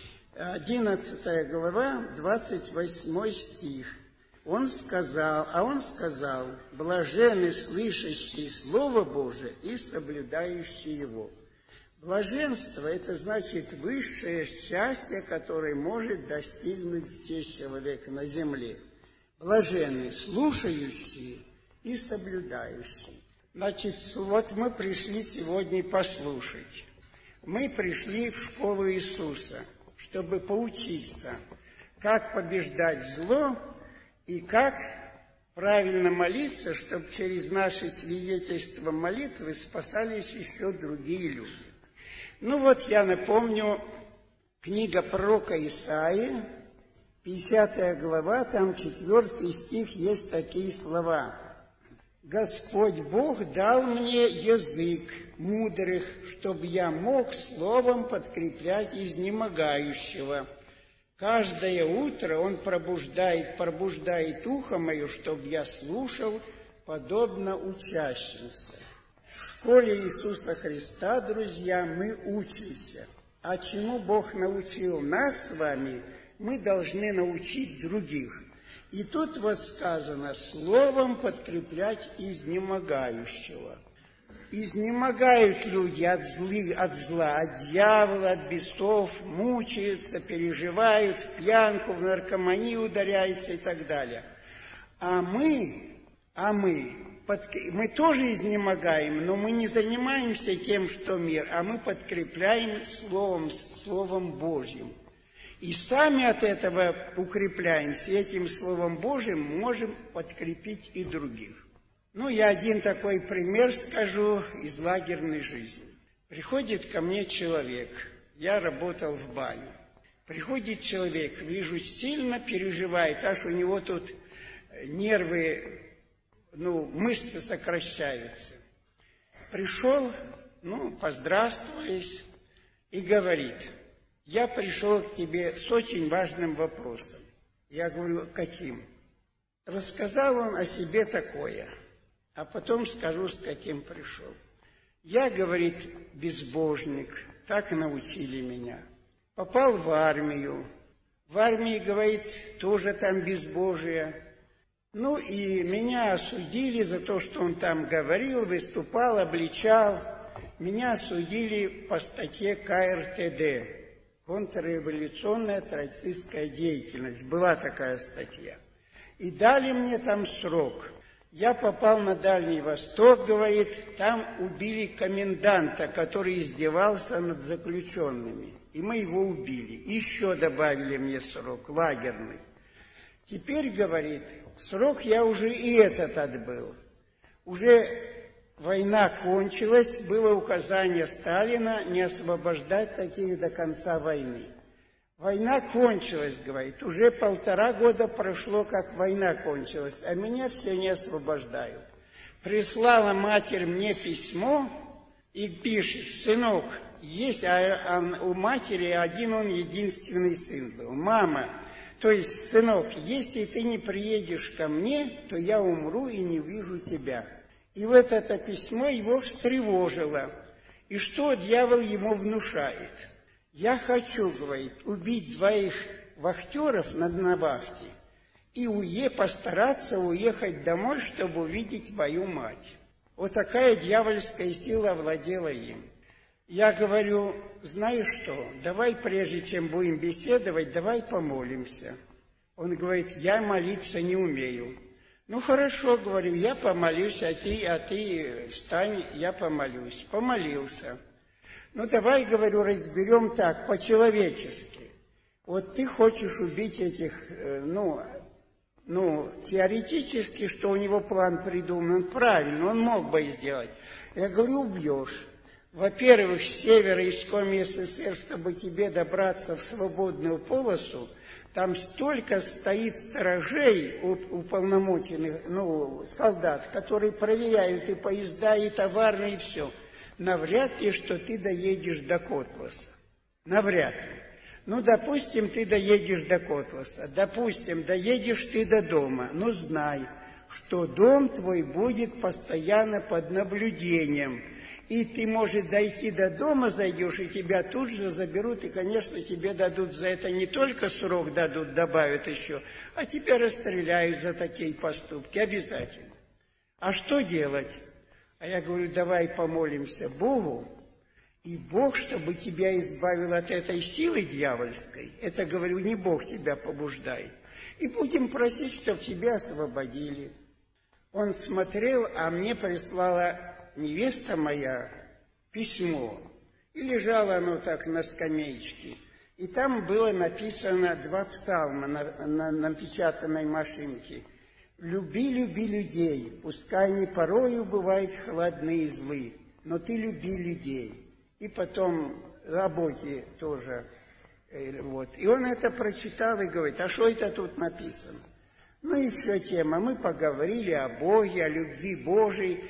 11 глава, 28 стих. Он сказал, блаженны слышащие Слово Божие и соблюдающие его. Блаженство – это значит высшее счастье, которое может достигнуть здесь человек на земле. Блаженны слушающие и соблюдающие. Значит, вот мы пришли сегодня послушать. Мы пришли в школу Иисуса, чтобы поучиться, как побеждать зло и как правильно молиться, чтобы через наше свидетельство молитвы спасались еще другие люди. Ну вот я напомню, книга пророка Исаии, 50 глава, там 4 стих, есть такие слова. «Господь Бог дал мне язык мудрых, чтобы я мог словом подкреплять изнемогающего. Каждое утро Он пробуждает ухо мое, чтобы я слушал, подобно учащимся». В школе Иисуса Христа, друзья, мы учимся. А чему Бог научил нас с вами, мы должны научить других. И тут вот сказано, словом подкреплять изнемогающего. Изнемогают люди от зла, от дьявола, от бесов, мучаются, переживают, в пьянку, в наркоманию ударяются и так далее. А мы тоже изнемогаем, но мы не занимаемся тем, что мир, а мы подкрепляем Словом Божьим. И сами от этого укрепляемся, этим Словом Божьим можем подкрепить и других. Ну, я один такой пример скажу из лагерной жизни. Приходит ко мне человек, я работал в бане. Приходит человек, вижу, сильно переживает, аж у него тут нервы, мышцы сокращаются. Пришел, поздравствовались и говорит: я пришел к тебе с очень важным вопросом. Я говорю: каким? Рассказал он о себе такое, а потом скажу, с каким пришел. Я, говорит, безбожник, так научили меня. Попал в армию. В армии, говорит, тоже там безбожие. И меня осудили за то, что он там говорил, выступал, обличал. Меня осудили по статье КРТД, контрреволюционная троцкистская деятельность. Была такая статья. И дали мне там срок. Я попал на Дальний Восток, говорит, там убили коменданта, который издевался над заключенными. И мы его убили. Еще добавили мне срок, лагерный. Теперь, говорит, срок я уже и этот отбыл. Уже война кончилась, было указание Сталина не освобождать таких до конца войны. Война кончилась, говорит, уже 1,5 года прошло, как война кончилась, а меня все не освобождают. Прислала матерь мне письмо и пишет: сынок, есть, у матери один он единственный сын был. Мама, то есть, сынок, если ты не приедешь ко мне, то я умру и не увижу тебя. И вот это письмо его встревожило. И что дьявол ему внушает? Я хочу, говорит, убить 2 вахтеров на вахте и постараться уехать домой, чтобы увидеть мою мать. Вот такая дьявольская сила овладела им. Я говорю: знаешь что, давай, прежде чем будем беседовать, давай помолимся. Он говорит: я молиться не умею. Ну хорошо, говорю, я помолюсь, а ты встань, я помолюсь. Помолился. Ну давай, говорю, разберем так, по-человечески. Вот ты хочешь убить этих, теоретически, что у него план придуман правильно, он мог бы сделать. Я говорю: убьешь. Во-первых, с севера искоми СССР, чтобы тебе добраться в свободную полосу, там столько стоит сторожей, уполномоченных, солдат, которые проверяют и поезда, и товарные, и все. Навряд ли, что ты доедешь до Котласа. Навряд ли. Ну, допустим, ты доедешь до Котласа. Допустим, доедешь ты до дома. Но знай, что дом твой будет постоянно под наблюдением. И ты, может, дойти до дома, зайдешь, и тебя тут же заберут, и, конечно, тебе дадут за это не только срок дадут, добавят еще, а тебя расстреляют за такие поступки, обязательно. А что делать? А я говорю: давай помолимся Богу, и Бог, чтобы тебя избавил от этой силы дьявольской, это, говорю, не Бог тебя побуждает, и будем просить, чтобы тебя освободили. Он смотрел, а мне прислала невеста моя письмо, и лежало оно так на скамеечке, и там было написано 2 псалма на напечатанной машинке. «Люби, люби людей, пускай они порою бывают холодны и злы, но ты люби людей». И потом о Боге тоже. Вот. И он это прочитал и говорит: а что это тут написано? Ну, еще тема. Мы поговорили о Боге, о любви Божией.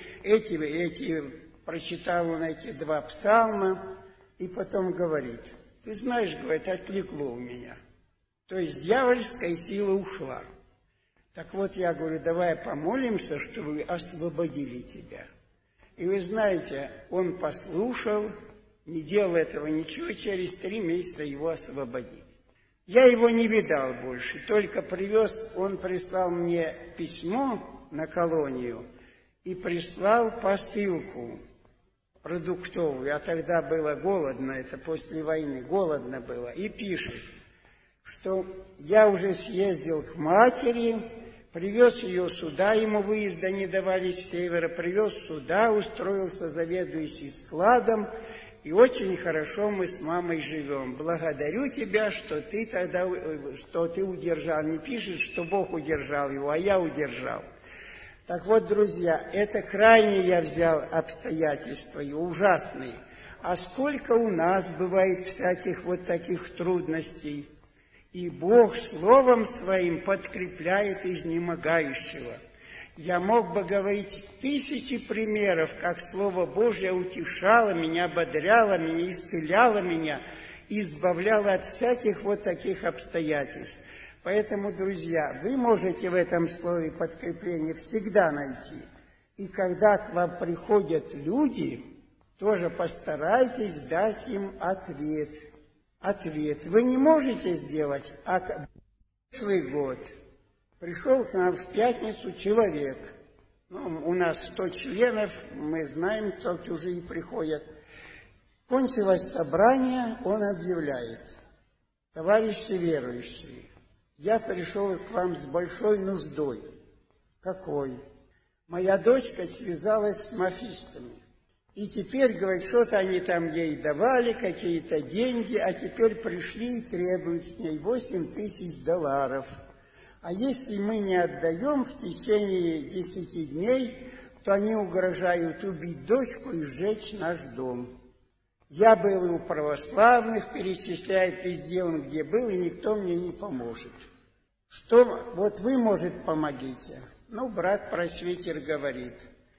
Прочитал он эти 2 псалма, и потом говорит: ты знаешь, говорит, отвлекло у меня. То есть дьявольская сила ушла. Так вот, я говорю: давай помолимся, чтобы освободили тебя. И вы знаете, он послушал, не делал этого ничего, через 3 месяца его освободили. Я его не видал больше, только он прислал мне письмо на колонию и прислал посылку продуктовую, а тогда было голодно, это после войны, голодно было, и пишет, что я уже съездил к матери, привез ее сюда, ему выезда не давали с севера, привез сюда, устроился заведующий складом, и очень хорошо мы с мамой живем. Благодарю тебя, что ты удержал. Не пишет, что Бог удержал его, а я удержал. Так вот, друзья, это крайне я взял обстоятельства, и ужасные. А сколько у нас бывает всяких вот таких трудностей. И Бог словом своим подкрепляет изнемогающего. Я мог бы говорить 1000 примеров, как Слово Божье утешало меня, ободряло меня, исцеляло меня, избавляло от всяких вот таких обстоятельств. Поэтому, друзья, вы можете в этом слове подкрепление всегда найти. И когда к вам приходят люди, тоже постарайтесь дать им ответ. Ответ вы не можете сделать, а прошлый год пришел к нам в пятницу человек. У нас 100 членов, мы знаем, кто чужие приходят. Кончилось собрание, он объявляет: товарищи верующие, я пришел к вам с большой нуждой. Какой? Моя дочка связалась с мафистами. И теперь, говорит, что-то они там ей давали, какие-то деньги, а теперь пришли и требуют с ней $8000. А если мы не отдаем в течение 10 дней, то они угрожают убить дочку и сжечь наш дом. Я был и у православных, перечисляет везде он, где был, и никто мне не поможет. Что, вот вы, может, помогите. Ну, брат-просветитель говорит,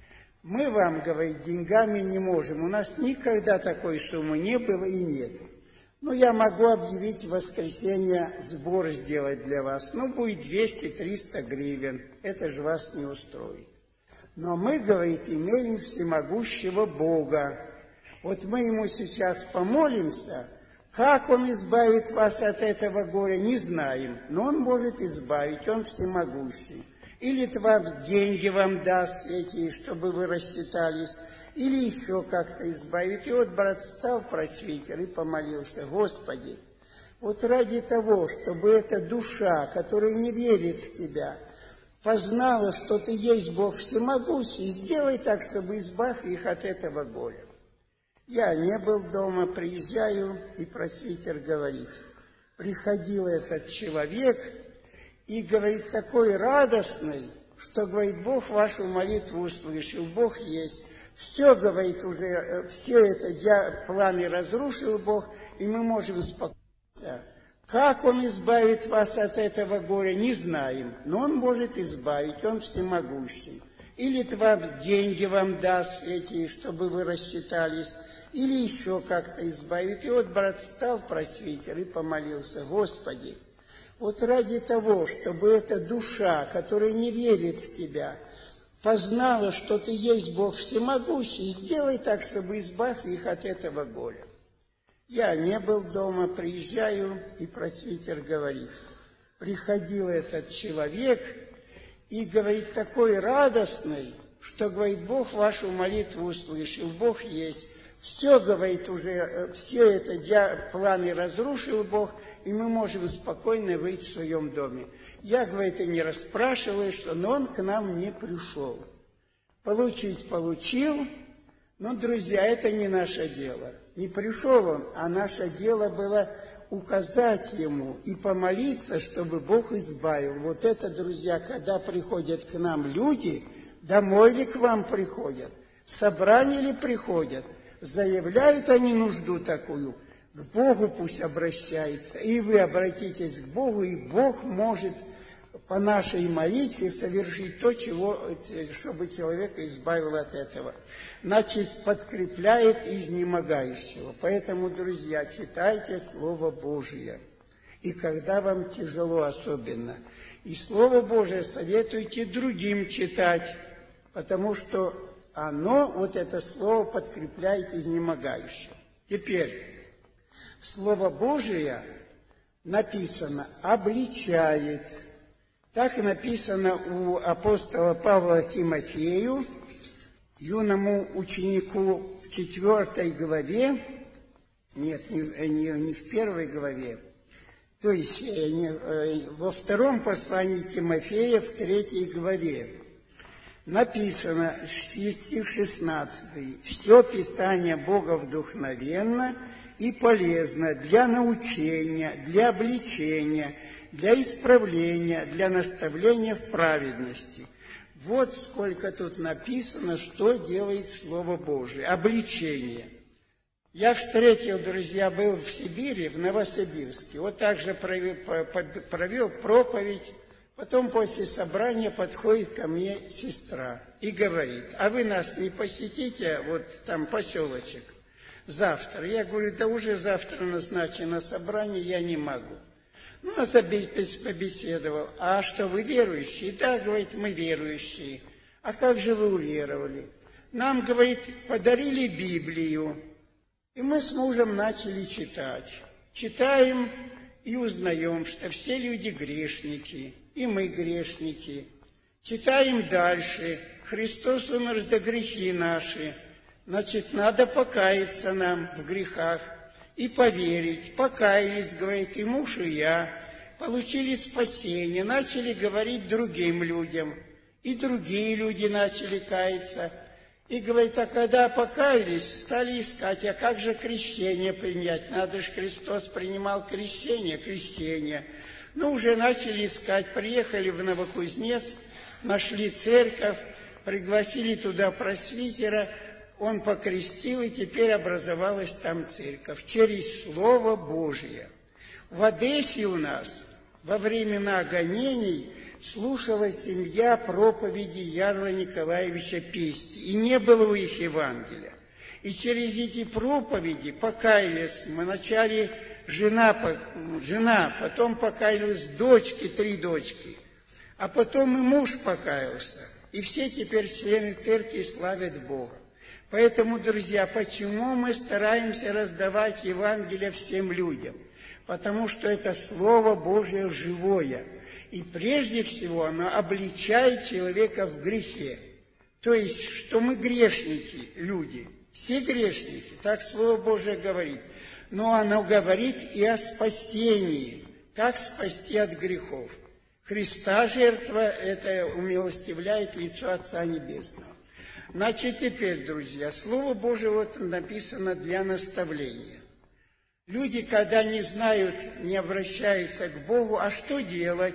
мы вам, говорит, деньгами не можем, у нас никогда такой суммы не было и нет. Ну, я могу объявить в воскресенье сбор сделать для вас, ну, будет 200-300 гривен, это же вас не устроит. Но мы, говорит, имеем всемогущего Бога. Вот мы ему сейчас помолимся, как он избавит вас от этого горя, не знаем, но он может избавить, он всемогущий. Или деньги вам даст эти, чтобы вы рассчитались, или еще как-то избавит. И вот брат стал просветитель и помолился: Господи, вот ради того, чтобы эта душа, которая не верит в Тебя, познала, что Ты есть Бог всемогущий, сделай так, чтобы избавь их от этого горя. Я не был дома, приезжаю, и просветитель говорит: приходил этот человек и, говорит, такой радостный, что, говорит, Бог вашу молитву услышал, Бог есть. Все, говорит, уже, все это планы разрушил Бог, и мы можем спокойно. Как Он избавит вас от этого горя, не знаем, но Он может избавить, Он всемогущий. Или деньги вам даст эти, чтобы вы рассчитались, или еще как-то избавит. И вот брат стал просветитель и помолился: Господи, вот ради того, чтобы эта душа, которая не верит в Тебя, познала, что Ты есть Бог всемогущий, сделай так, чтобы избавь их от этого горя. Я не был дома, приезжаю, и просветитель говорит: приходил этот человек и, говорит, такой радостный, что, говорит, Бог вашу молитву услышал, Бог есть. Все, говорит, уже, все это планы разрушил Бог, и мы можем спокойно выйти в своем доме. Я, говорит, и не расспрашиваю, но он к нам не пришел. Получить получил, но, друзья, это не наше дело. Не пришел он, а наше дело было указать ему и помолиться, чтобы Бог избавил. Вот это, друзья, когда приходят к нам люди, домой ли к вам приходят, в собрание ли приходят, заявляют они нужду такую, к Богу пусть обращается, и вы обратитесь к Богу, и Бог может по нашей молитве совершить то, чтобы человека избавил от этого. Значит, подкрепляет изнемогающего. Поэтому, друзья, читайте Слово Божие. И когда вам тяжело особенно, и Слово Божие советуйте другим читать, потому что оно, вот это слово, подкрепляет изнемогающего. Теперь, Слово Божие написано «обличает». Так написано у апостола Павла Тимофею, юному ученику, в 4 главе, нет, не в 1 главе, то есть во 2 послании Тимофея, в 3 главе. Написано, стих 16: «Все Писание Бога вдохновенно и полезно для научения, для обличения, для исправления, для наставления в праведности». Вот сколько тут написано, что делает Слово Божие. Обличение. Я встретил, друзья, был в Сибири, в Новосибирске. Вот так же провел проповедь. Потом после собрания подходит ко мне сестра и говорит: а вы нас не посетите, вот там поселочек, завтра? Я говорю: да уже завтра назначено собрание, я не могу. Ну, я побеседовал: а что, вы верующие? Да, говорит, мы верующие. А как же вы уверовали? Нам, говорит, подарили Библию, и мы с мужем начали читать. Читаем и узнаем, что все люди грешники, и мы грешники. Читаем дальше. Христос умер за грехи наши. Значит, надо покаяться нам в грехах и поверить. Покаялись, говорит, и муж, и я. Получили спасение, начали говорить другим людям. И другие люди начали каяться. И, говорит, а когда покаялись, стали искать, а как же крещение принять? Надо же, Христос принимал крещение. Ну, уже начали искать, приехали в Новокузнецк, нашли церковь, пригласили туда пресвитера. он покрестил, и теперь образовалась там церковь через Слово Божие. В Одессе у нас во времена гонений слушала семья проповеди Ярла Николаевича Пести, и не было у них Евангелия. И через эти проповеди покаялись мы вначале жена, потом покаялись дочки, 3 дочки, а потом и муж покаялся. И все теперь члены церкви славят Бога. Поэтому, друзья, почему мы стараемся раздавать Евангелие всем людям? Потому что это Слово Божие живое. И прежде всего оно обличает человека в грехе. То есть, что мы грешники, люди, все грешники, так Слово Божие говорит. Но оно говорит и о спасении, как спасти от грехов. Христа жертва это умилостивляет лицо Отца Небесного. Значит, теперь, друзья, Слово Божие вот написано для наставления. Люди, когда не знают, не обращаются к Богу, а что делать?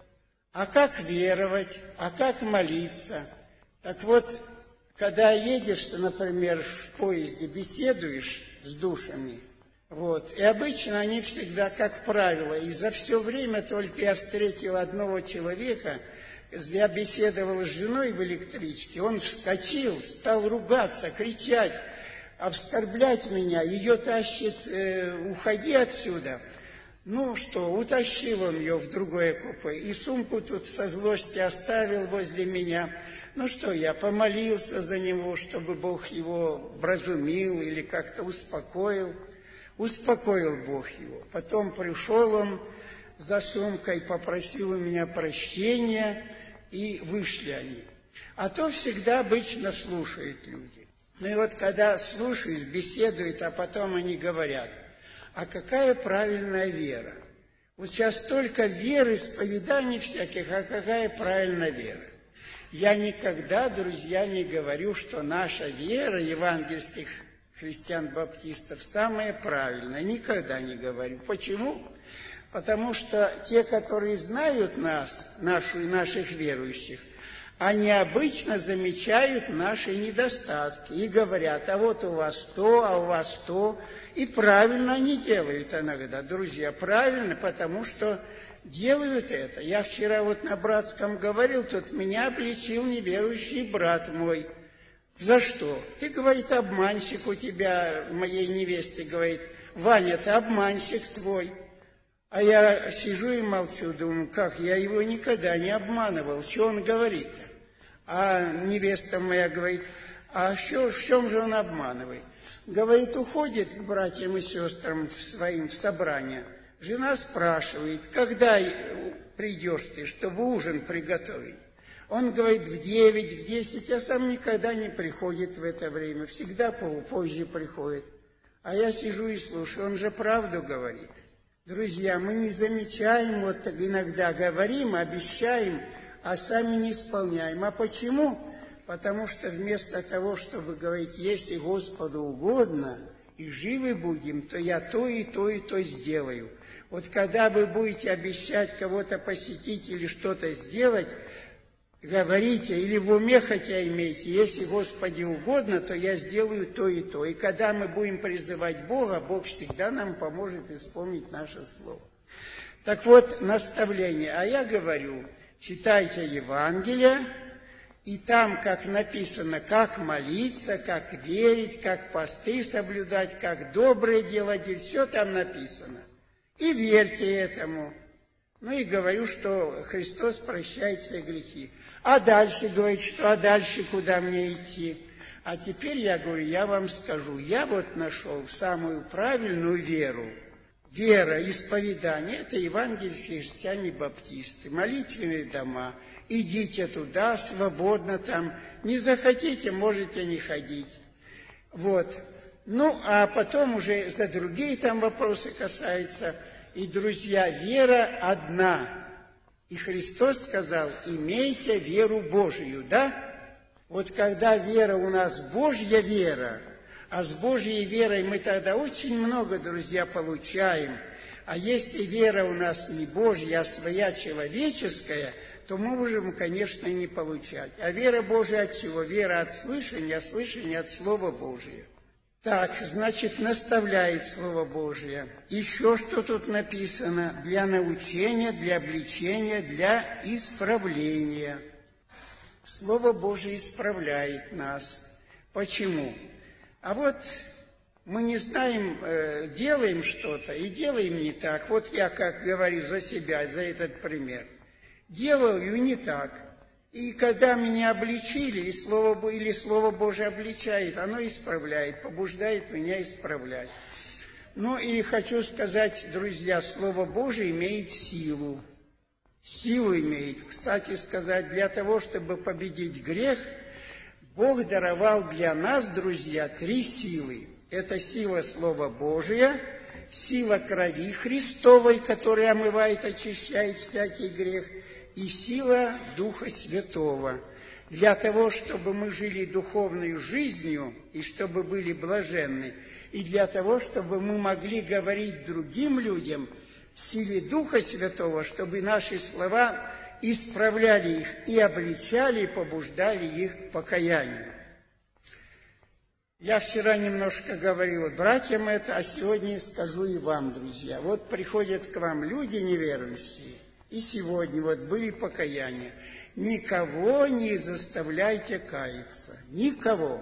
А как веровать? А как молиться? Так вот, когда едешь, например, в поезде, беседуешь с душами, и обычно они всегда, как правило, и за все время только я встретил одного человека, я беседовал с женой в электричке, он вскочил, стал ругаться, кричать, оскорблять меня, ее тащит, уходи отсюда. Ну что, утащил он ее в другое купе, и сумку тут со злости оставил возле меня. Ну что, я помолился за него, чтобы Бог его вразумил или как-то успокоил. Успокоил Бог его. Потом пришел он за сумкой, попросил у меня прощения, и вышли они. А то всегда обычно слушают люди. Ну и вот когда слушают, беседуют, а потом они говорят, а какая правильная вера? Вот сейчас только веры, исповеданий всяких, а какая правильная вера? Я никогда, друзья, не говорю, что наша вера евангельских христиан-баптистов самая правильная. Никогда не говорю. Почему? Потому что те, которые знают нас, наших верующих, они обычно замечают наши недостатки и говорят, а вот у вас то, а у вас то. И правильно они делают иногда, друзья, правильно, потому что делают это. Я вчера вот на братском говорил, тут меня обличил неверующий брат мой. За что? Ты, говорит, обманщик у тебя, моей невесте, говорит, Ваня, ты обманщик твой. А я сижу и молчу, думаю, как, я его никогда не обманывал, что он говорит-то? А невеста моя говорит, а в чем же он обманывает? Говорит, уходит к братьям и сестрам своим в собрание. Жена спрашивает, когда придешь ты, чтобы ужин приготовить? Он говорит, в 9, в 10, а сам никогда не приходит в это время, всегда позже приходит. А я сижу и слушаю, он же правду говорит. Друзья, мы не замечаем, вот иногда говорим, обещаем, а сами не исполняем. А почему? Потому что вместо того, чтобы говорить, если Господу угодно, и живы будем, то я то и то и то сделаю. Вот когда вы будете обещать кого-то посетить или что-то сделать, говорите, или в уме хотя имейте, если Господи угодно, то я сделаю то и то. И когда мы будем призывать Бога, Бог всегда нам поможет исполнить наше слово. Так вот, наставление. А я говорю, читайте Евангелие, и там, как написано, как молиться, как верить, как посты соблюдать, как доброе делать, все там написано. И верьте этому. Ну и говорю, что Христос прощает все грехи. А дальше, говорит, что, а дальше куда мне идти? А теперь я говорю, я вам скажу, я вот нашел самую правильную веру. Вера, исповедание, это евангельские христиане-баптисты, молитвенные дома. Идите туда, свободно там. Не захотите, можете не ходить. Вот. Ну, а потом уже за другие там вопросы касаются. И, друзья, вера одна. И Христос сказал, имейте веру Божию, да? Вот когда вера у нас Божья вера, а с Божьей верой мы тогда очень много, друзья, получаем. А если вера у нас не Божья, а своя человеческая, то мы можем, конечно, и не получать. А вера Божия от чего? Вера от слышания, а слышание от Слова Божия. Так, значит, наставляет Слово Божие. Еще что тут написано? Для научения, для обличения, для исправления. Слово Божие исправляет нас. Почему? А вот мы не знаем, делаем что-то и делаем не так. Вот я, как говорю за себя, за этот пример. Делаю не так. И когда меня обличили, или Слово Божие обличает, оно исправляет, побуждает меня исправлять. Ну и хочу сказать, друзья, Слово Божие имеет силу. Силу имеет. Кстати сказать, для того, чтобы победить грех, Бог даровал для нас, друзья, 3 силы. Это сила Слова Божия, сила крови Христовой, которая омывает, очищает всякий грех, и сила Духа Святого. Для того, чтобы мы жили духовной жизнью, и чтобы были блаженны, и для того, чтобы мы могли говорить другим людям в силе Духа Святого, чтобы наши слова исправляли их и обличали, и побуждали их к покаянию. Я вчера немножко говорил братьям это, а сегодня скажу и вам, друзья. Вот приходят к вам люди неверующие, и сегодня вот были покаяния. Никого не заставляйте каяться. Никого.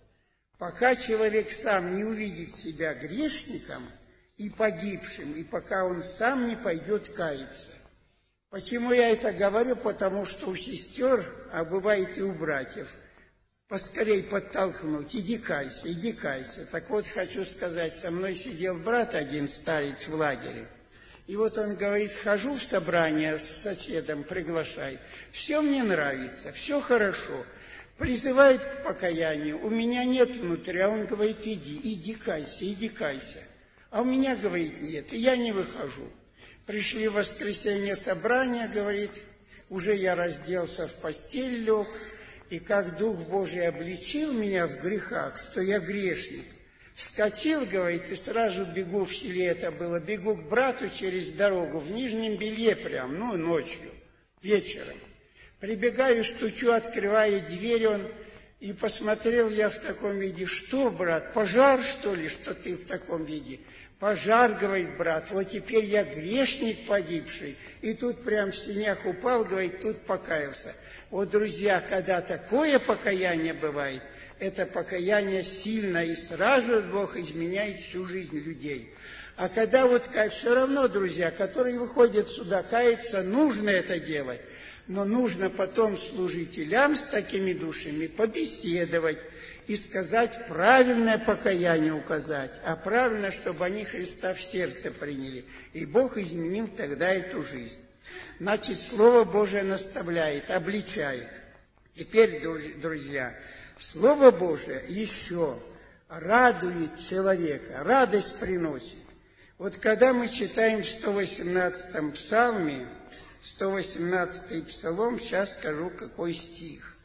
Пока человек сам не увидит себя грешником и погибшим, и пока он сам не пойдет каяться. Почему я это говорю? Потому что у сестер, а бывает и у братьев, поскорей подтолкнуть: иди кайся, иди кайся. Так вот, хочу сказать, со мной сидел брат один, старец, в лагере. И вот он говорит: хожу в собрание с соседом, приглашает. Все мне нравится, все хорошо. Призывает к покаянию. У меня нет внутри, а он говорит: иди кайся, иди кайся. А у меня, говорит, нет, и я не выхожу. Пришли в воскресенье собрание, говорит, уже я разделся, в постель лег, и как Дух Божий обличил меня в грехах, что я грешник. Вскочил, говорит, и сразу бегу, в селе это было, бегу к брату через дорогу, в нижнем белье прям, ночью, вечером. Прибегаю, стучу, открываю дверь, он, и посмотрел я в таком виде: что, брат, пожар, что ли, что ты в таком виде? Пожар, говорит брат, вот теперь я грешник погибший. И тут прям в синях упал, говорит, тут покаялся. Вот, друзья, когда такое покаяние бывает, это покаяние сильно, и сразу Бог изменяет всю жизнь людей. А когда вот все равно, друзья, которые выходят сюда каяться, нужно это делать. Но нужно потом служителям с такими душами побеседовать и сказать, правильное покаяние указать, а правильно, чтобы они Христа в сердце приняли. И Бог изменил тогда эту жизнь. Значит, Слово Божие наставляет, обличает. Теперь, друзья, Слово Божие еще радует человека, радость приносит. Вот когда мы читаем в 118-м псалме, 118-й псалом, сейчас скажу, какой стих.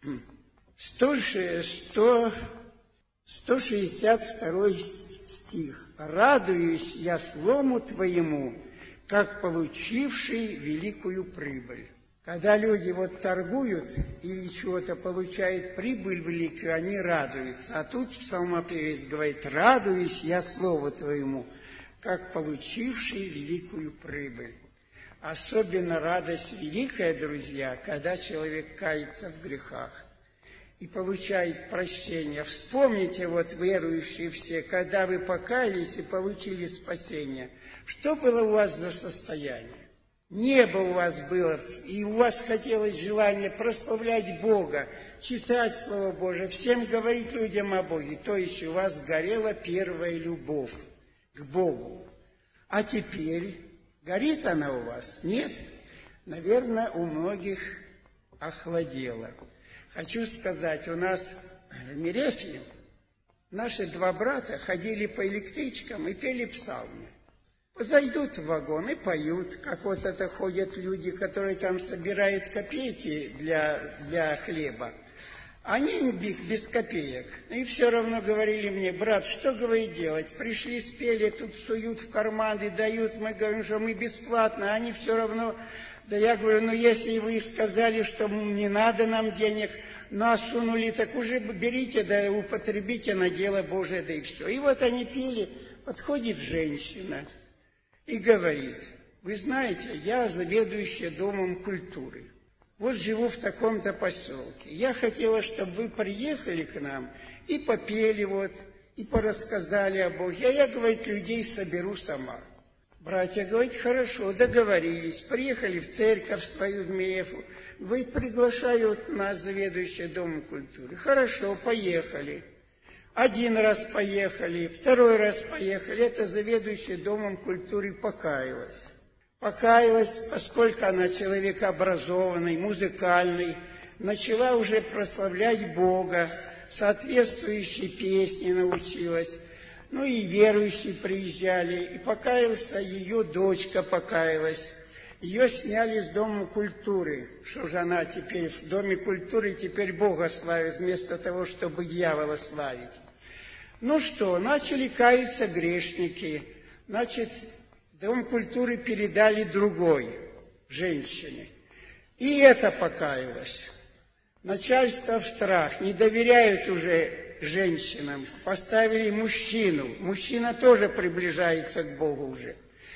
162 стих. «Радуюсь я слову Твоему, как получивший великую прибыль». Когда люди вот торгуют или чего-то получают прибыль великую, они радуются. А тут псалмопевец говорит: «Радуюсь я слову Твоему, как получивший великую прибыль». Особенно радость великая, друзья, когда человек кается в грехах и получает прощение. Вспомните, вот верующие все, когда вы покаялись и получили спасение, что было у вас за состояние? Небо у вас было, и у вас хотелось желание прославлять Бога, читать Слово Божие, всем говорить людям о Боге. То есть у вас горела первая любовь к Богу. А теперь горит она у вас? Нет? Наверное, у многих охладела. Хочу сказать, у нас в Мерефе наши 2 брата ходили по электричкам и пели псалмы. Зайдут в вагон и поют, как вот это ходят люди, которые там собирают копейки для хлеба. Они без копеек. И все равно говорили мне: брат, что, говорит, делать? Пришли, спели, тут суют в карманы, дают. Мы говорим, что мы бесплатно. Они все равно Да я говорю, ну если вы сказали, что не надо нам денег, нас сунули, так уже берите, да употребите на дело Божие, да и все. И вот они пили, подходит женщина и говорит, вы знаете, я заведующая Домом культуры. Вот живу в таком-то поселке. Я хотела, чтобы вы приехали к нам и попели вот, и порассказали о Боге. А я, говорит, людей соберу сама. Братья говорят, хорошо, договорились. Приехали в церковь свою в Мерефу. Вы приглашают нас, заведующая Домом культуры. Хорошо, поехали. Один раз поехали, второй раз поехали. Это заведующая Домом культуры покаялась. Покаялась, поскольку она человек образованный, музыкальный, начала уже прославлять Бога, соответствующие песни научилась. Ну и верующие приезжали, и покаялся, ее дочка покаялась. Ее сняли с Дома культуры. Что же она теперь в Доме культуры теперь Бога славит, вместо того, чтобы дьявола славить. Ну что, начали каяться грешники. Значит, Дом культуры передали другой женщине. И это покаялось. Начальство в страх, не доверяют уже женщинам. Поставили мужчину. Мужчина тоже приближается к Богу уже.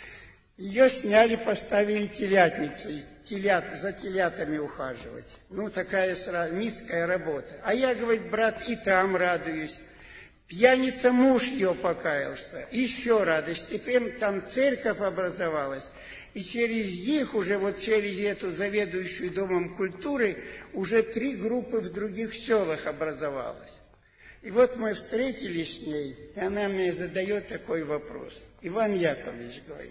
Ее сняли, поставили телятницей. За телятами ухаживать. Ну, такая низкая работа. А я, говорит, брат, и там радуюсь. Пьяница муж ее покаялся. Еще радость. Теперь там церковь образовалась. И через них, уже вот через эту заведующую Домом культуры, уже 3 группы в других селах образовалось. И вот мы встретились с ней, и она мне задает такой вопрос. Иван Яковлевич говорит,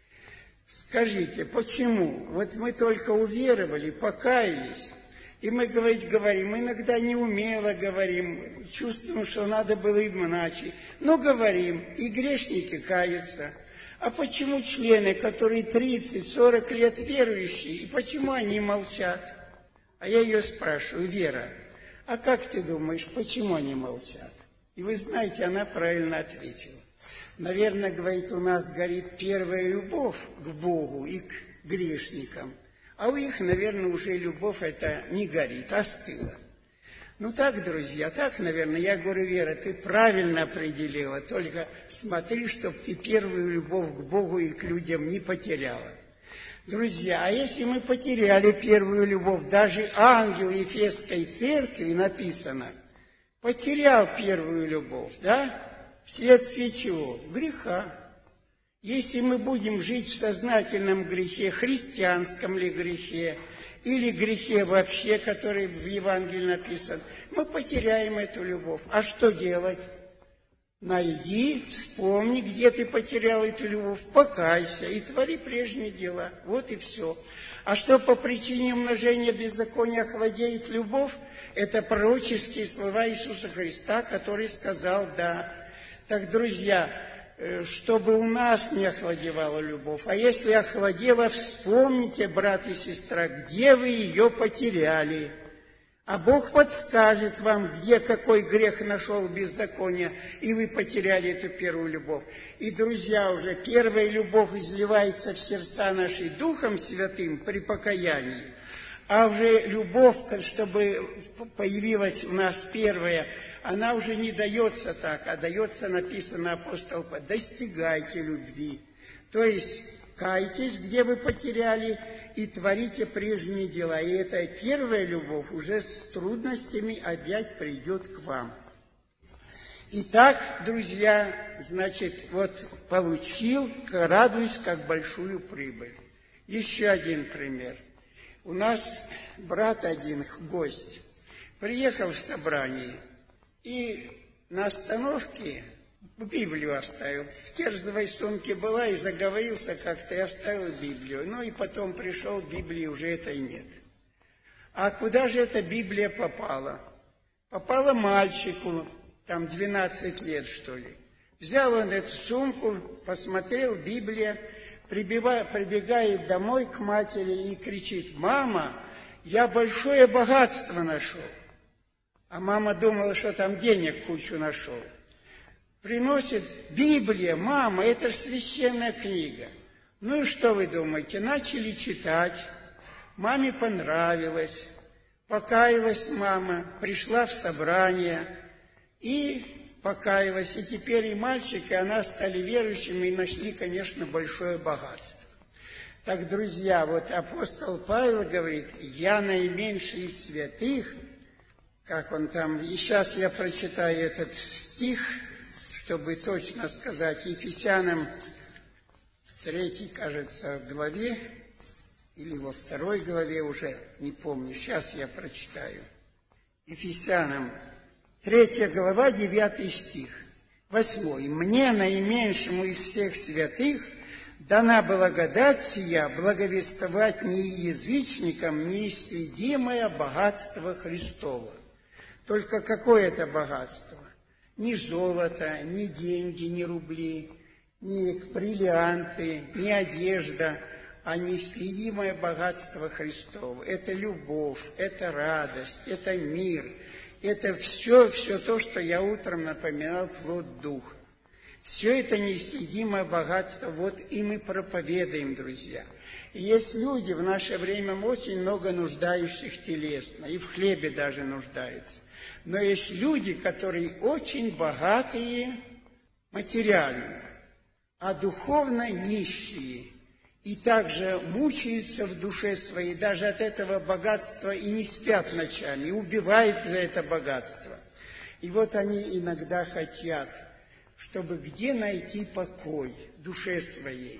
скажите, почему? Вот мы только уверовали, покаялись, и мы, говорим, иногда неумело говорим, чувствуем, что надо было иначе, но говорим, и грешники каются. А почему члены, которые 30-40 лет верующие, и почему они молчат? А я ее спрашиваю, Вера, а как ты думаешь, почему они молчат? И вы знаете, она правильно ответила. Наверное, говорит, у нас горит первая любовь к Богу и к грешникам, а у них, наверное, уже любовь эта не горит, остыла. Ну так, друзья, так, наверное, я говорю, Вера, ты правильно определила, только смотри, чтобы ты первую любовь к Богу и к людям не потеряла. Друзья, а если мы потеряли первую любовь, даже ангел Ефесской церкви написано, потерял первую любовь, да? Вследствие чего? Греха. Если мы будем жить в сознательном грехе, христианском ли грехе, или грехе вообще, который в Евангелии написан, мы потеряем эту любовь. А что делать? Найди, вспомни, где ты потерял эту любовь, покайся и твори прежние дела. Вот и все. А что по причине умножения беззакония охладеет любовь, это пророческие слова Иисуса Христа, который сказал «да». Так, друзья, чтобы у нас не охладевала любовь. А если охладела, вспомните, брат и сестра, где вы ее потеряли. А Бог подскажет вам, где какой грех нашел беззаконие, и вы потеряли эту первую любовь. И, друзья, уже первая любовь изливается в сердца наши Духом Святым при покаянии, а уже любовь, чтобы появилась у нас первая, она уже не дается так, а дается, написано апостол, достигайте любви. То есть, кайтесь, где вы потеряли, и творите прежние дела. И эта первая любовь уже с трудностями опять придет к вам. Итак, друзья, значит, вот получил, радуюсь, как большую прибыль. Еще один пример. У нас брат один, гость, приехал в собрание, и на остановке Библию оставил. В керзовой сумке была, и заговорился как-то, и оставил Библию. Ну и потом пришел, Библии уже этой нет. А куда же эта Библия попала? Попала мальчику, там 12 лет, что ли. Взял он эту сумку, посмотрел, Библия, прибегает домой к матери и кричит: «Мама, я большое богатство нашел». А мама думала, что там денег кучу нашел. Приносит: «Библия, мама, это же священная книга». Ну и что вы думаете? Начали читать. Маме понравилось, покаялась мама, пришла в собрание и покаялась. И теперь и мальчик, и она стали верующими и нашли, конечно, большое богатство. Так, друзья, вот апостол Павел говорит: я наименьший из святых, как он там, и сейчас я прочитаю этот стих, чтобы точно сказать, Ефесянам 3, кажется, главе, или во 2 главе уже, не помню, сейчас я прочитаю. Ефесянам 3 глава, 9 стих, 8. «Мне, наименьшему из всех святых, дана благодать сия, благовествовать не язычникам неисследимое богатство Христово». Только какое это богатство? Ни золото, ни деньги, ни рубли, ни бриллианты, ни одежда, а неисследимое богатство Христово. Это любовь, это радость, это мир, это все то, что я утром напоминал, плод Духа. Все это неисследимое богатство, вот и мы проповедуем, друзья. И есть люди в наше время очень много нуждающих телесно, и в хлебе даже нуждаются. Но есть люди, которые очень богатые материально, а духовно нищие. И также мучаются в душе своей даже от этого богатства и не спят ночами, и убивают за это богатство. И вот они иногда хотят, чтобы где найти покой душе своей.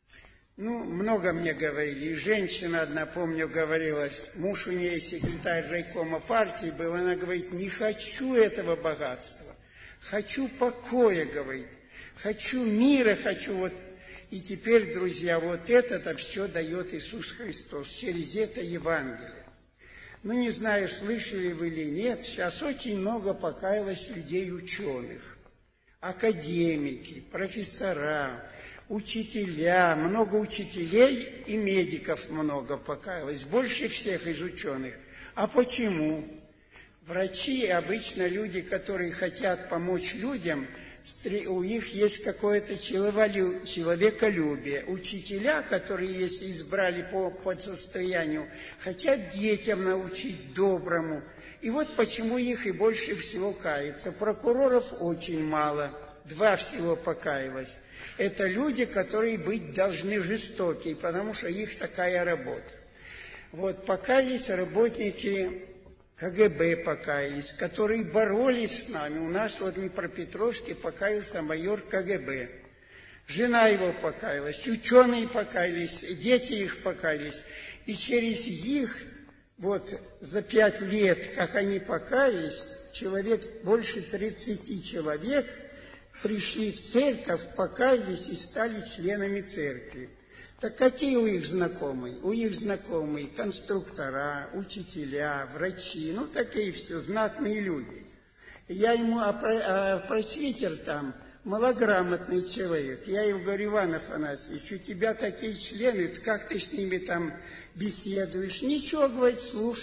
Много мне говорили, и женщина одна, помню, говорила, муж у нее секретарь райкома партии был, она говорит: не хочу этого богатства, хочу покоя, говорит, хочу мира, хочу вот. И теперь, друзья, вот это все дает Иисус Христос через это Евангелие. Не знаю, слышали вы или нет, сейчас очень много покаялось людей ученых, академики, профессора, учителя, много учителей и медиков много покаялось, больше всех из ученых. А почему? Врачи обычно люди, которые хотят помочь людям, у них есть какое-то человеколюбие. Учителя, которые, если избрали по состоянию, хотят детям научить доброму. И вот почему их и больше всего каются. Прокуроров очень мало, 2 всего покаялось. Это люди, которые быть должны жестокие, потому что их такая работа. Вот покаялись работники КГБ, покаялись, которые боролись с нами. У нас вот в Днепропетровске покаялся майор КГБ. Жена его покаялась, ученые покаялись, дети их покаялись. И через их, вот за 5 лет, как они покаялись, больше 30 человек пришли в церковь, покаялись и стали членами церкви. Так какие у их знакомые? У их знакомые конструктора, учителя, врачи, такие все, знатные люди. Я ему, просвитер там, малограмотный человек. Я ему говорю: Иван Афанасьевич, у тебя такие члены, как ты с ними там беседуешь? Ничего, говорит,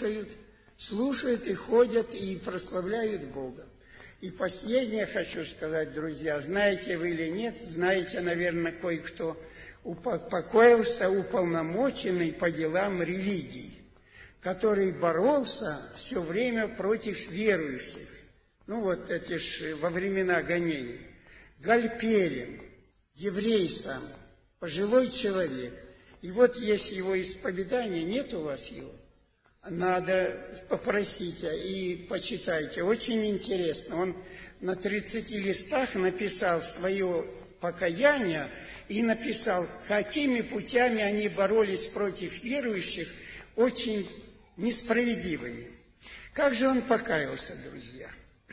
слушают и ходят, и прославляют Бога. И последнее хочу сказать, друзья, знаете вы или нет, знаете, наверное, кое-кто, покоился уполномоченный по делам религии, который боролся все время против верующих. Это ж во времена гонений. Гальперин, еврей сам, пожилой человек. И вот есть его исповедание, нет у вас его? Надо попросить и почитайте. Очень интересно. Он на 30 листах написал свое покаяние и написал, какими путями они боролись против верующих, очень несправедливыми. Как же он покаялся, друзья?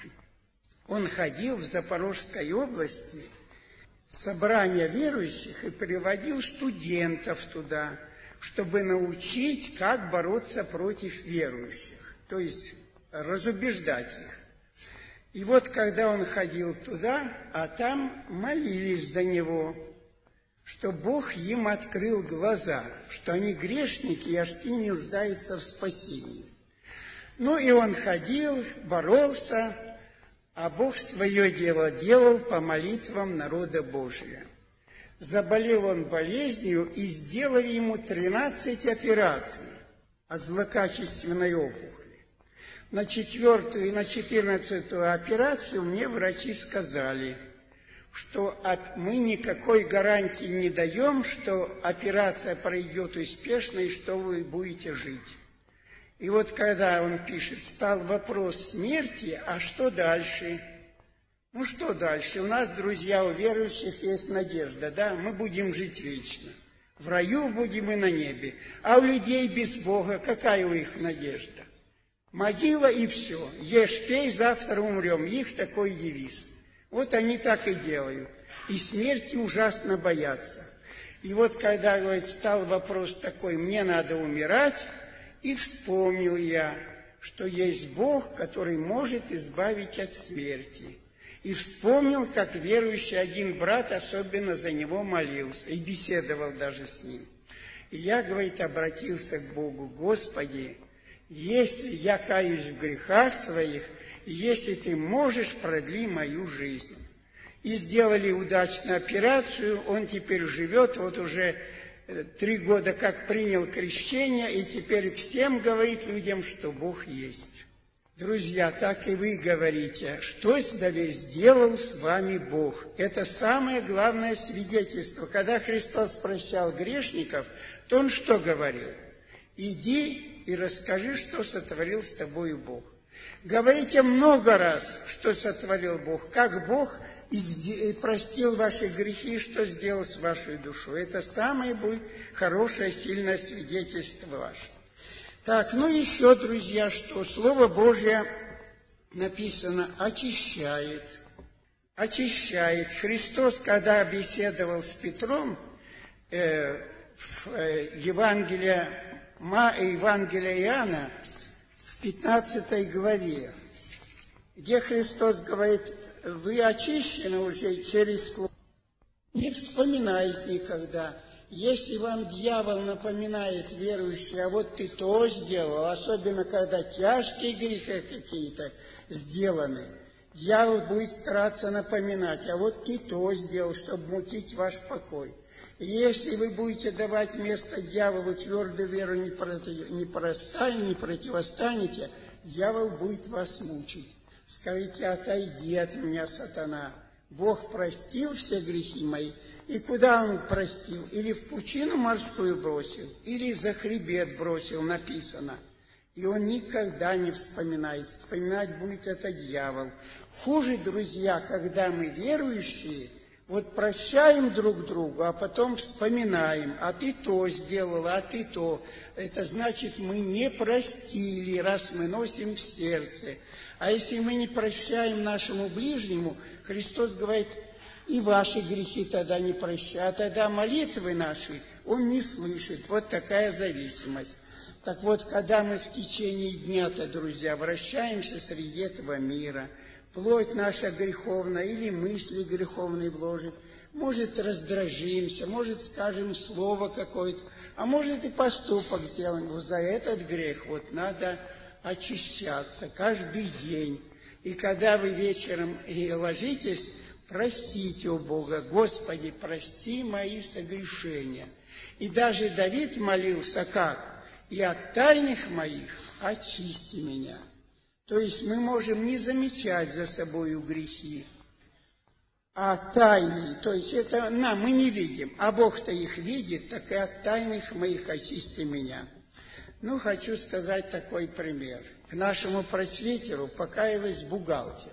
Он ходил в Запорожской области в собрания верующих и приводил студентов туда, чтобы научить, как бороться против верующих, то есть разубеждать их. И вот когда он ходил туда, а там молились за него, что Бог им открыл глаза, что они грешники и аж и не нуждаются в спасении. И он ходил, боролся, а Бог свое дело делал по молитвам народа Божия. Заболел он болезнью, и сделали ему 13 операций. от злокачественной опухоли. На 4-ю и на 14-ю операцию мне врачи сказали, что мы никакой гарантии не даем, что операция пройдет успешно и что вы будете жить. И вот когда он пишет, стал вопрос смерти, а что дальше? Ну что дальше? У нас, друзья, у верующих есть надежда, да? Мы будем жить вечно. В раю будем и на небе. А у людей без Бога какая у них надежда? Могила и все. Ешь, пей, завтра умрем. Их такой девиз. Вот они так и делают. И смерти ужасно боятся. И вот когда, говорит, стал вопрос такой, мне надо умирать, и вспомнил я, что есть Бог, который может избавить от смерти. И вспомнил, как верующий один брат особенно за него молился и беседовал даже с ним. И я, говорит, обратился к Богу: Господи, если я каюсь в грехах своих, и если Ты можешь, продли мою жизнь. И сделали удачную операцию, он теперь живет, вот уже 3 года как принял крещение, и теперь всем говорит людям, что Бог есть. Друзья, так и вы говорите, что сделал с вами Бог. Это самое главное свидетельство. Когда Христос прощал грешников, то Он что говорил? Иди и расскажи, что сотворил с тобою Бог. Говорите много раз, что сотворил Бог, как Бог простил ваши грехи, что сделал с вашей душой. Это самое будет хорошее, сильное свидетельство ваше. Так, ну еще, друзья, что Слово Божье написано очищает. Очищает. Христос, когда беседовал с Петром в Евангелии Иоанна, в 15 главе, где Христос говорит: вы очищены уже через Слово. Не вспоминайте никогда. Если вам дьявол напоминает, верующий, а вот ты то сделал, особенно когда тяжкие грехи какие-то сделаны, дьявол будет стараться напоминать, а вот ты то сделал, чтобы мутить ваш покой. И если вы будете давать место дьяволу, твердую веру не противостанете, дьявол будет вас мучить. Скажите: отойди от меня, сатана. Бог простил все грехи мои. И куда Он простил? Или в пучину морскую бросил, или за хребет бросил, написано. И Он никогда не вспоминает. Вспоминать будет это дьявол. Хуже, друзья, когда мы верующие, вот прощаем друг другу, а потом вспоминаем: а ты то сделал, а ты то. Это значит, мы не простили, раз мы носим в сердце. А если мы не прощаем нашему ближнему, Христос говорит: и ваши грехи тогда не прощают, а тогда молитвы наши Он не слышит. Вот такая зависимость. Так вот, когда мы в течение дня-то, друзья, вращаемся среди этого мира, плоть наша греховная или мысли греховные вложит, может, раздражимся, может, скажем слово какое-то, а может, и поступок сделаем. Вот за этот грех вот надо очищаться каждый день. И когда вы вечером ложитесь, просите у Бога: Господи, прости мои согрешения. И даже Давид молился как? И от тайных моих очисти меня. То есть мы можем не замечать за собою грехи, а тайные, то есть это мы не видим, а Бог-то их видит, так и от тайных моих очисти меня. Ну, хочу сказать такой пример. К нашему просвитеру покаялась бухгалтер.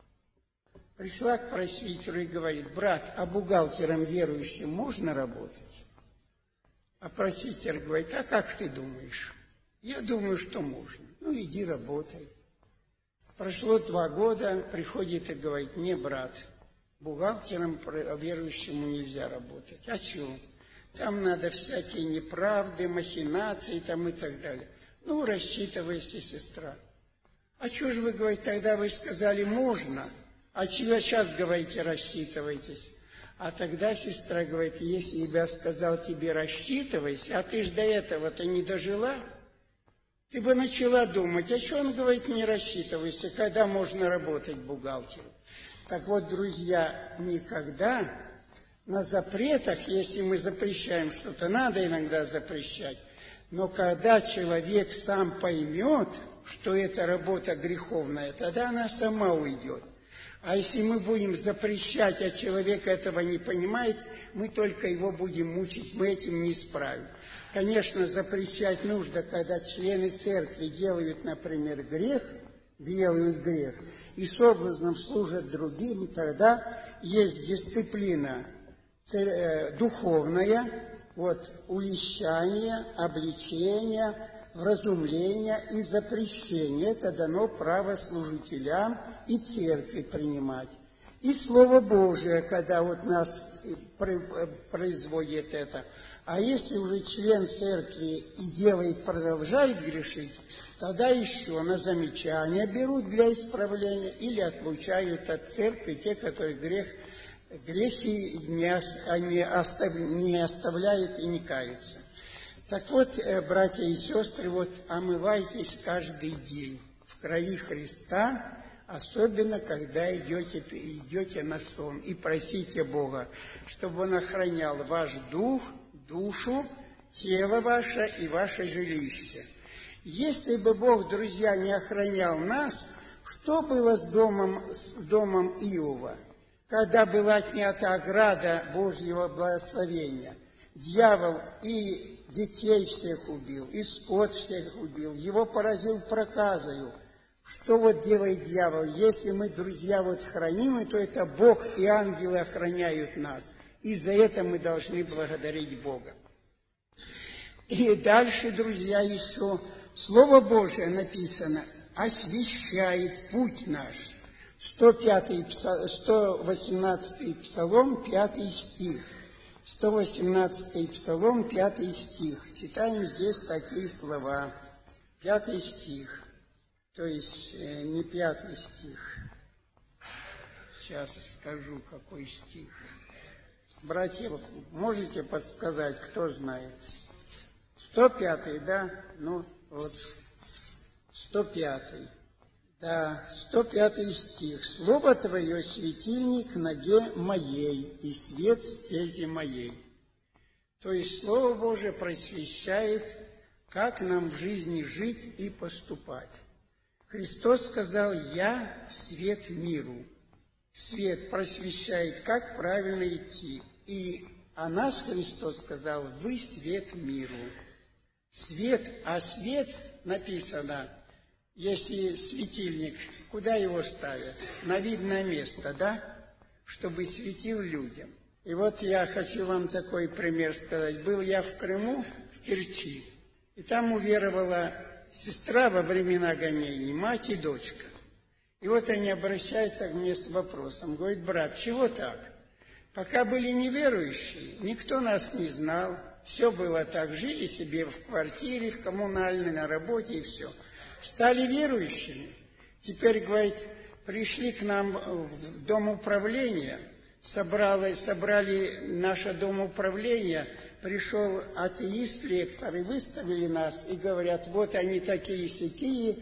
Пришла к просвитеру и говорит: брат, а бухгалтером верующим можно работать? А просвитер говорит: а как ты думаешь? Я думаю, что можно. Ну, иди работай. Прошло 2 года, приходит и говорит: не, брат, бухгалтером верующему нельзя работать. А чего? Там надо всякие неправды, махинации там и так далее. Ну, рассчитывайся, сестра. А что же вы, говорите, тогда вы сказали можно? А чего сейчас говорите, рассчитывайтесь? А тогда сестра говорит: если я сказал тебе рассчитывайся, а ты ж до этого-то не дожила, ты бы начала думать, а что он говорит не рассчитывайся, когда можно работать бухгалтером? Так вот, друзья, никогда на запретах, если мы запрещаем что-то, надо иногда запрещать, Но когда человек сам поймет, что это работа греховная, тогда она сама уйдет. А если мы будем запрещать, а человек этого не понимает, мы только его будем мучить, мы этим не справим. Конечно, запрещать нужно, когда члены церкви делают, например, грех, и соблазном служат другим, тогда есть дисциплина духовная, увещание, обличение, вразумление и запрещение. Это дано право служителям и церкви принимать. И Слово Божие, когда нас производит это. А если уже член церкви и продолжает грешить, тогда еще на замечание берут для исправления или отлучают от церкви те, которые грехи не оставляют и не каются. Так вот, братья и сестры, омывайтесь каждый день в крови Христа, особенно когда идете на сон, и просите Бога, чтобы Он охранял ваш дух, душу, тело ваше и ваше жилище. Если бы Бог, друзья, не охранял нас, что было с домом Иова, когда была отнята ограда Божьего благословения? Дьявол и детей всех убил, и скот всех убил, его поразил проказою. Что делает дьявол? Если мы, друзья, хранимы, то это Бог и ангелы охраняют нас. И за это мы должны благодарить Бога. И дальше, друзья, еще Слово Божие написано: освещает путь наш. 118 Псалом, 5 стих. 118 Псалом, 5 стих. Читаем здесь такие слова. 5 стих. То есть не 5 стих. Сейчас скажу, какой стих. Братья, можете подсказать, кто знает? 105-й, да? 105-й. Да, 105 стих. «Слово Твое, светильник ноге моей, и свет стези моей». То есть Слово Божие просвещает, как нам в жизни жить и поступать. Христос сказал: «Я свет миру». Свет просвещает, как правильно идти. И о нас Христос сказал: «Вы свет миру». Свет, а свет написано, если светильник, куда его ставят? На видное место, да? Чтобы светил людям. И я хочу вам такой пример сказать. Был я в Крыму, в Керчи, и там уверовала сестра во времена гонений, мать и дочка. И они обращаются ко мне с вопросом. Говорит: брат, чего так? Пока были неверующие, никто нас не знал. Все было так, жили себе в квартире, в коммунальной, на работе и все. Стали верующими. Теперь, говорит, пришли к нам в дом управления, собрали наше дом управления, пришел атеист-лектор, и выставили нас, и говорят: они такие-сякие,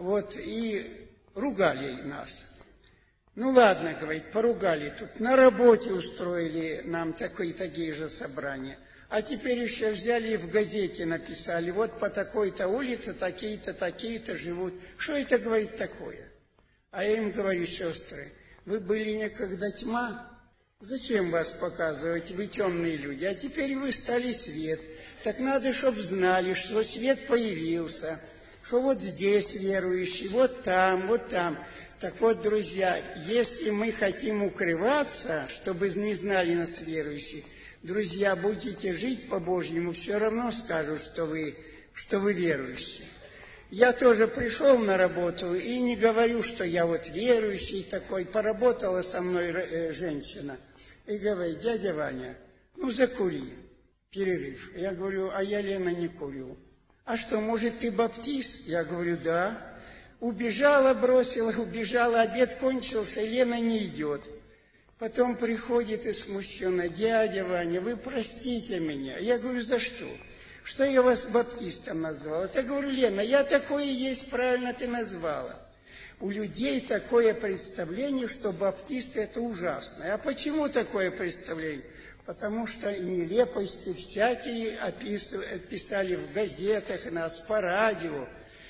и ругали нас. Ну ладно, говорит, поругали тут, на работе устроили нам такие же собрания. А теперь еще взяли и в газете написали: по такой-то улице такие-то, такие-то живут. Что это, говорит, такое? А я им говорю: сестры, вы были некогда тьма, зачем вас показывать, вы темные люди, а теперь вы стали свет. Так надо, чтобы знали, что свет появился, что здесь верующий, там. Так друзья, если мы хотим укрываться, чтобы не знали нас верующие, друзья, будете жить по-божьему, все равно скажут, что вы верующие. Я тоже пришел на работу и не говорю, что я верующий такой. Поработала со мной женщина и говорит: дядя Ваня, закури, перерыв. Я говорю: а я, Лена, не курю. А что, может, ты баптист? Я говорю: да. Убежала, убежала, обед кончился, Лена не идет. Потом приходит и смущенно: дядя Ваня, вы простите меня. Я говорю: за что? Что я вас баптистом назвала? Я говорю: Лена, я такое есть, правильно ты назвала. У людей такое представление, что баптисты – это ужасно. А почему такое представление? потому что нелепости всякие писали в газетах нас, по радио,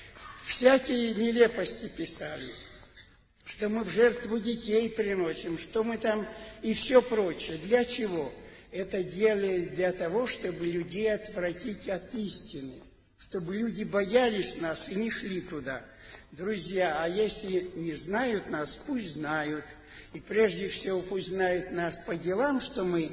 всякие нелепости писали, что мы в жертву детей приносим, что мы там и все прочее. Для чего? Это делали для того, чтобы людей отвратить от истины, чтобы люди боялись нас и не шли туда. Друзья, а если не знают нас, пусть знают. И прежде всего пусть знают нас по делам, что мы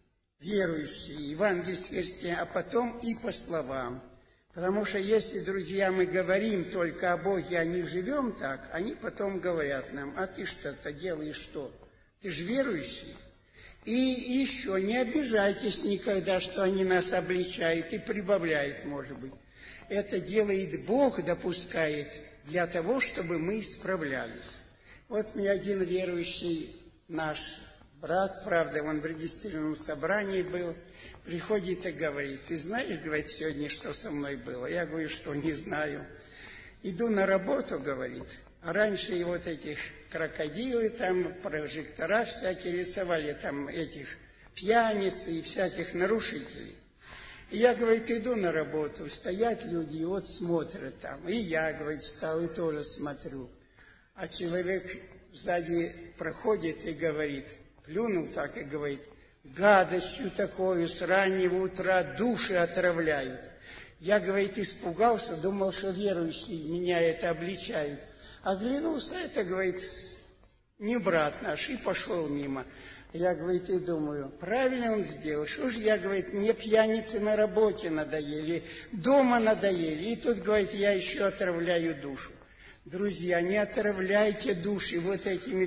верующие, евангельские христиане, а потом и по словам. Потому что если, друзья, мы говорим только о Боге, а не живем так, они потом говорят нам: а ты что-то делаешь что? Ты же верующий. И еще не обижайтесь никогда, что они нас обличают и прибавляют, может быть. Это делает Бог, допускает для того, чтобы мы исправлялись. Вот мне один верующий наш брат, правда, он в регистрированном собрании был, приходит и говорит: ты знаешь, говорит, сегодня, что со мной было? Я говорю, что не знаю. Иду на работу, говорит, а раньше и вот этих крокодилы, там прожектора всякие рисовали, там этих пьяниц и всяких нарушителей. И я, говорит, иду на работу, стоят люди, и вот смотрят там. И я, говорит, встал и тоже смотрю. А человек сзади проходит и говорит, плюнул так и говорит: гадостью такою с раннего утра души отравляют. Я, говорит, испугался, думал, что верующий меня это обличает. Оглянулся, это, говорит, не брат наш, и пошел мимо. Я, говорит, и думаю, правильно он сделал. Что же я, говорит, мне пьяницы на работе надоели, дома надоели. И тут, говорит, я еще отравляю душу. Друзья, не отравляйте души вот этими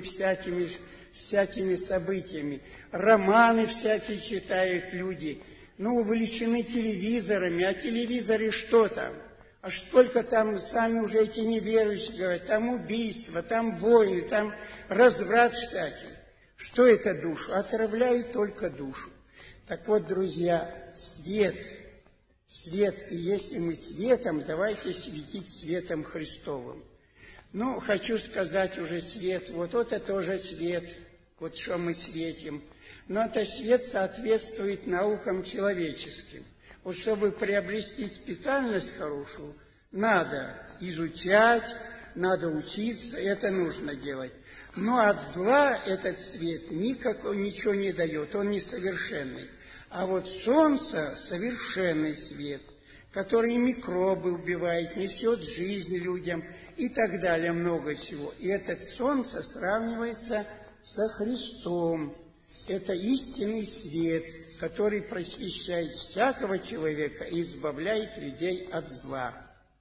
всякими событиями. Романы всякие читают люди, увлечены телевизорами. А телевизоры что там? А сколько там сами уже эти неверующие говорят, там убийства, там войны, там разврат всякий. Что это душу? Отравляют только душу. Так вот, друзья, свет. И если мы светом, давайте светить светом Христовым. Хочу сказать уже свет, вот это тоже свет, вот что мы светим. Но это свет соответствует наукам человеческим. Вот чтобы приобрести специальность хорошую, надо изучать, надо учиться, это нужно делать. Но от зла этот свет ничего не дает, он несовершенный. А вот солнце – совершенный свет, который микробы убивает, несет жизнь людям и так далее, много чего. И этот солнце сравнивается со Христом. Это истинный свет, который просвещает всякого человека и избавляет людей от зла.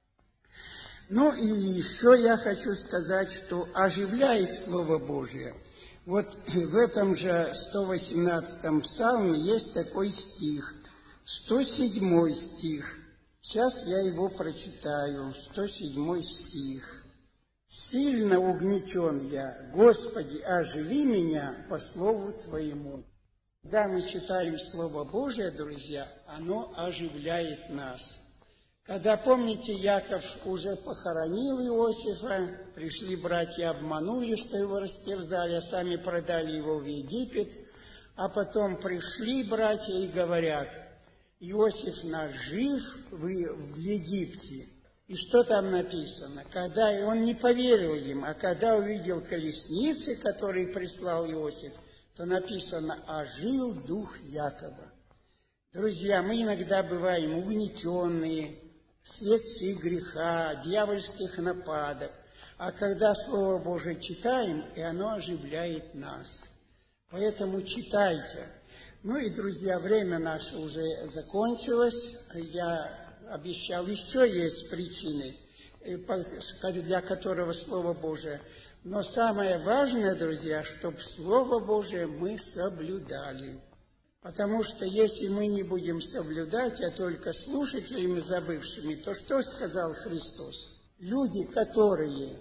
И еще я хочу сказать, что оживляет Слово Божие. Вот в этом же 118-м псалме есть такой стих, 107 стих. Сейчас я его прочитаю, 107 стих. «Сильно угнетен я, Господи, оживи меня по слову Твоему». Когда мы читаем Слово Божие, друзья, оно оживляет нас. Когда, помните, Яков уже похоронил Иосифа, пришли братья, обманули, что его растерзали, а сами продали его в Египет, а потом пришли братья и говорят: Иосиф наш жив в Египте. И что там написано? Когда он не поверил им, а когда увидел колесницы, которые прислал Иосиф, то написано: ожил дух Якова. Друзья, мы иногда бываем угнетенные, вследствие греха, дьявольских нападок. А когда Слово Божие читаем, и оно оживляет нас. Поэтому читайте. И, друзья, время наше уже закончилось. Я обещал, еще есть причины, для которого Слово Божие. Но самое важное, друзья, чтобы Слово Божие мы соблюдали. Потому что если мы не будем соблюдать, а только слушателями забывшими, то что сказал Христос? Люди, которые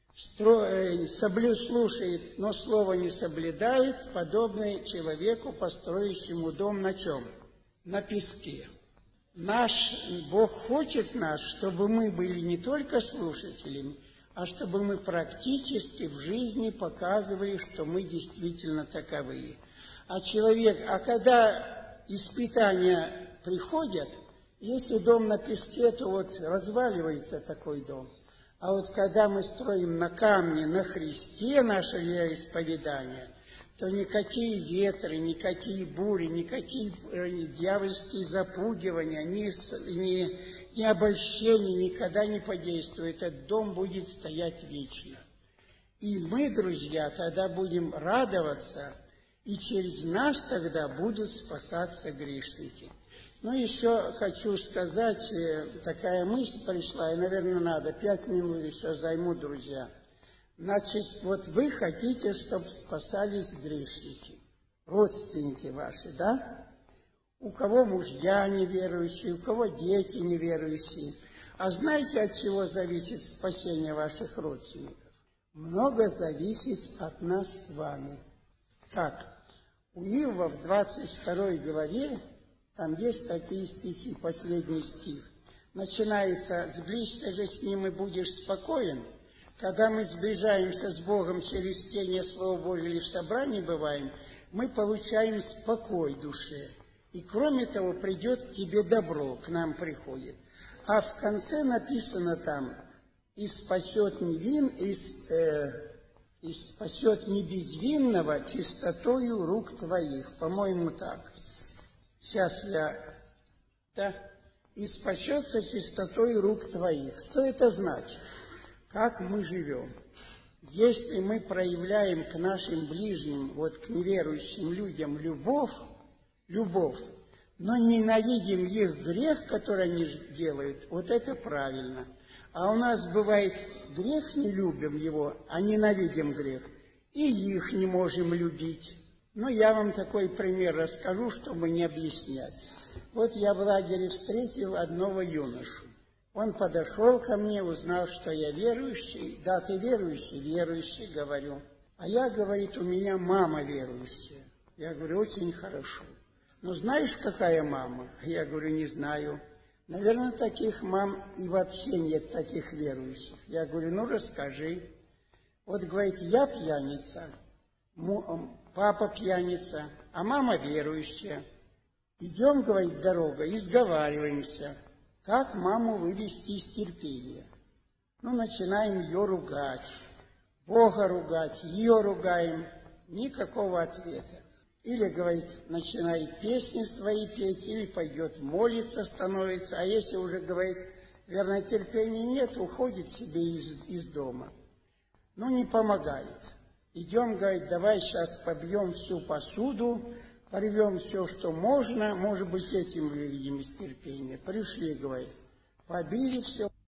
слушают, но слово не соблюдают, подобны человеку, построящему дом на чем? На песке. Наш Бог хочет чтобы мы были не только слушателями, а чтобы мы практически в жизни показывали, что мы действительно таковые. А когда испытания приходят, если дом на песке, то вот разваливается такой дом. А вот когда мы строим на камне, на Христе наше вероисповедание, то никакие ветры, никакие бури, никакие дьявольские запугивания, ни обольщения никогда не подействуют. Этот дом будет стоять вечно. И мы, друзья, тогда будем радоваться, и через нас тогда будут спасаться грешники. Ну, еще хочу сказать, такая мысль пришла, и, наверное, надо 5 минут еще займу, друзья. Значит, вот вы хотите, чтобы спасались грешники, родственники ваши, да? У кого мужья неверующие, у кого дети неверующие. А знаете, от чего зависит спасение ваших родственников? Много зависит от нас с вами. Как? У Иова в 22 главе, там есть такие стихи, последний стих. Начинается: «Сблизься же с ним, и будешь спокоен». Когда мы сближаемся с Богом через чтение Слова Божьего или в собрании бываем, мы получаем спокой душе. И кроме того, придет к тебе добро, к нам приходит. А в конце написано там: «И спасет не безвинного чистотою рук твоих». По-моему, так. Сейчас да? «И спасется чистотой рук твоих». Что это значит? Как мы живем? Если мы проявляем к нашим ближним, вот к неверующим людям любовь, но ненавидим их грех, который они делают, вот это правильно. А у нас бывает грех, не любим его, а ненавидим грех, и их не можем любить. Но я вам такой пример расскажу, чтобы не объяснять. Вот я в лагере встретил одного юношу. Он подошел ко мне, узнал, что я верующий. Да, ты верующий? Верующий, говорю. А я, говорит, у меня мама верующая. Я говорю, очень хорошо. Ну, знаешь, какая мама? Я говорю, не знаю. Наверное, таких мам и вообще нет, таких верующих. Я говорю, ну, расскажи. Вот, говорит, я пьяница, папа пьяница, а мама верующая. Идем, говорит, дорога, и сговариваемся, как маму вывести из терпения. Ну, начинаем ее ругать, Бога ругать, ее ругаем. Никакого ответа. Или, говорит, начинает песни свои петь, или пойдет молиться, становится. А если уже, говорит, верно, терпения нет, уходит себе из дома. Ну, не помогает. Идем, говорит, давай сейчас побьем всю посуду, порвем все, что можно, может быть, этим выведем из терпения. Пришли, говорит, побили все.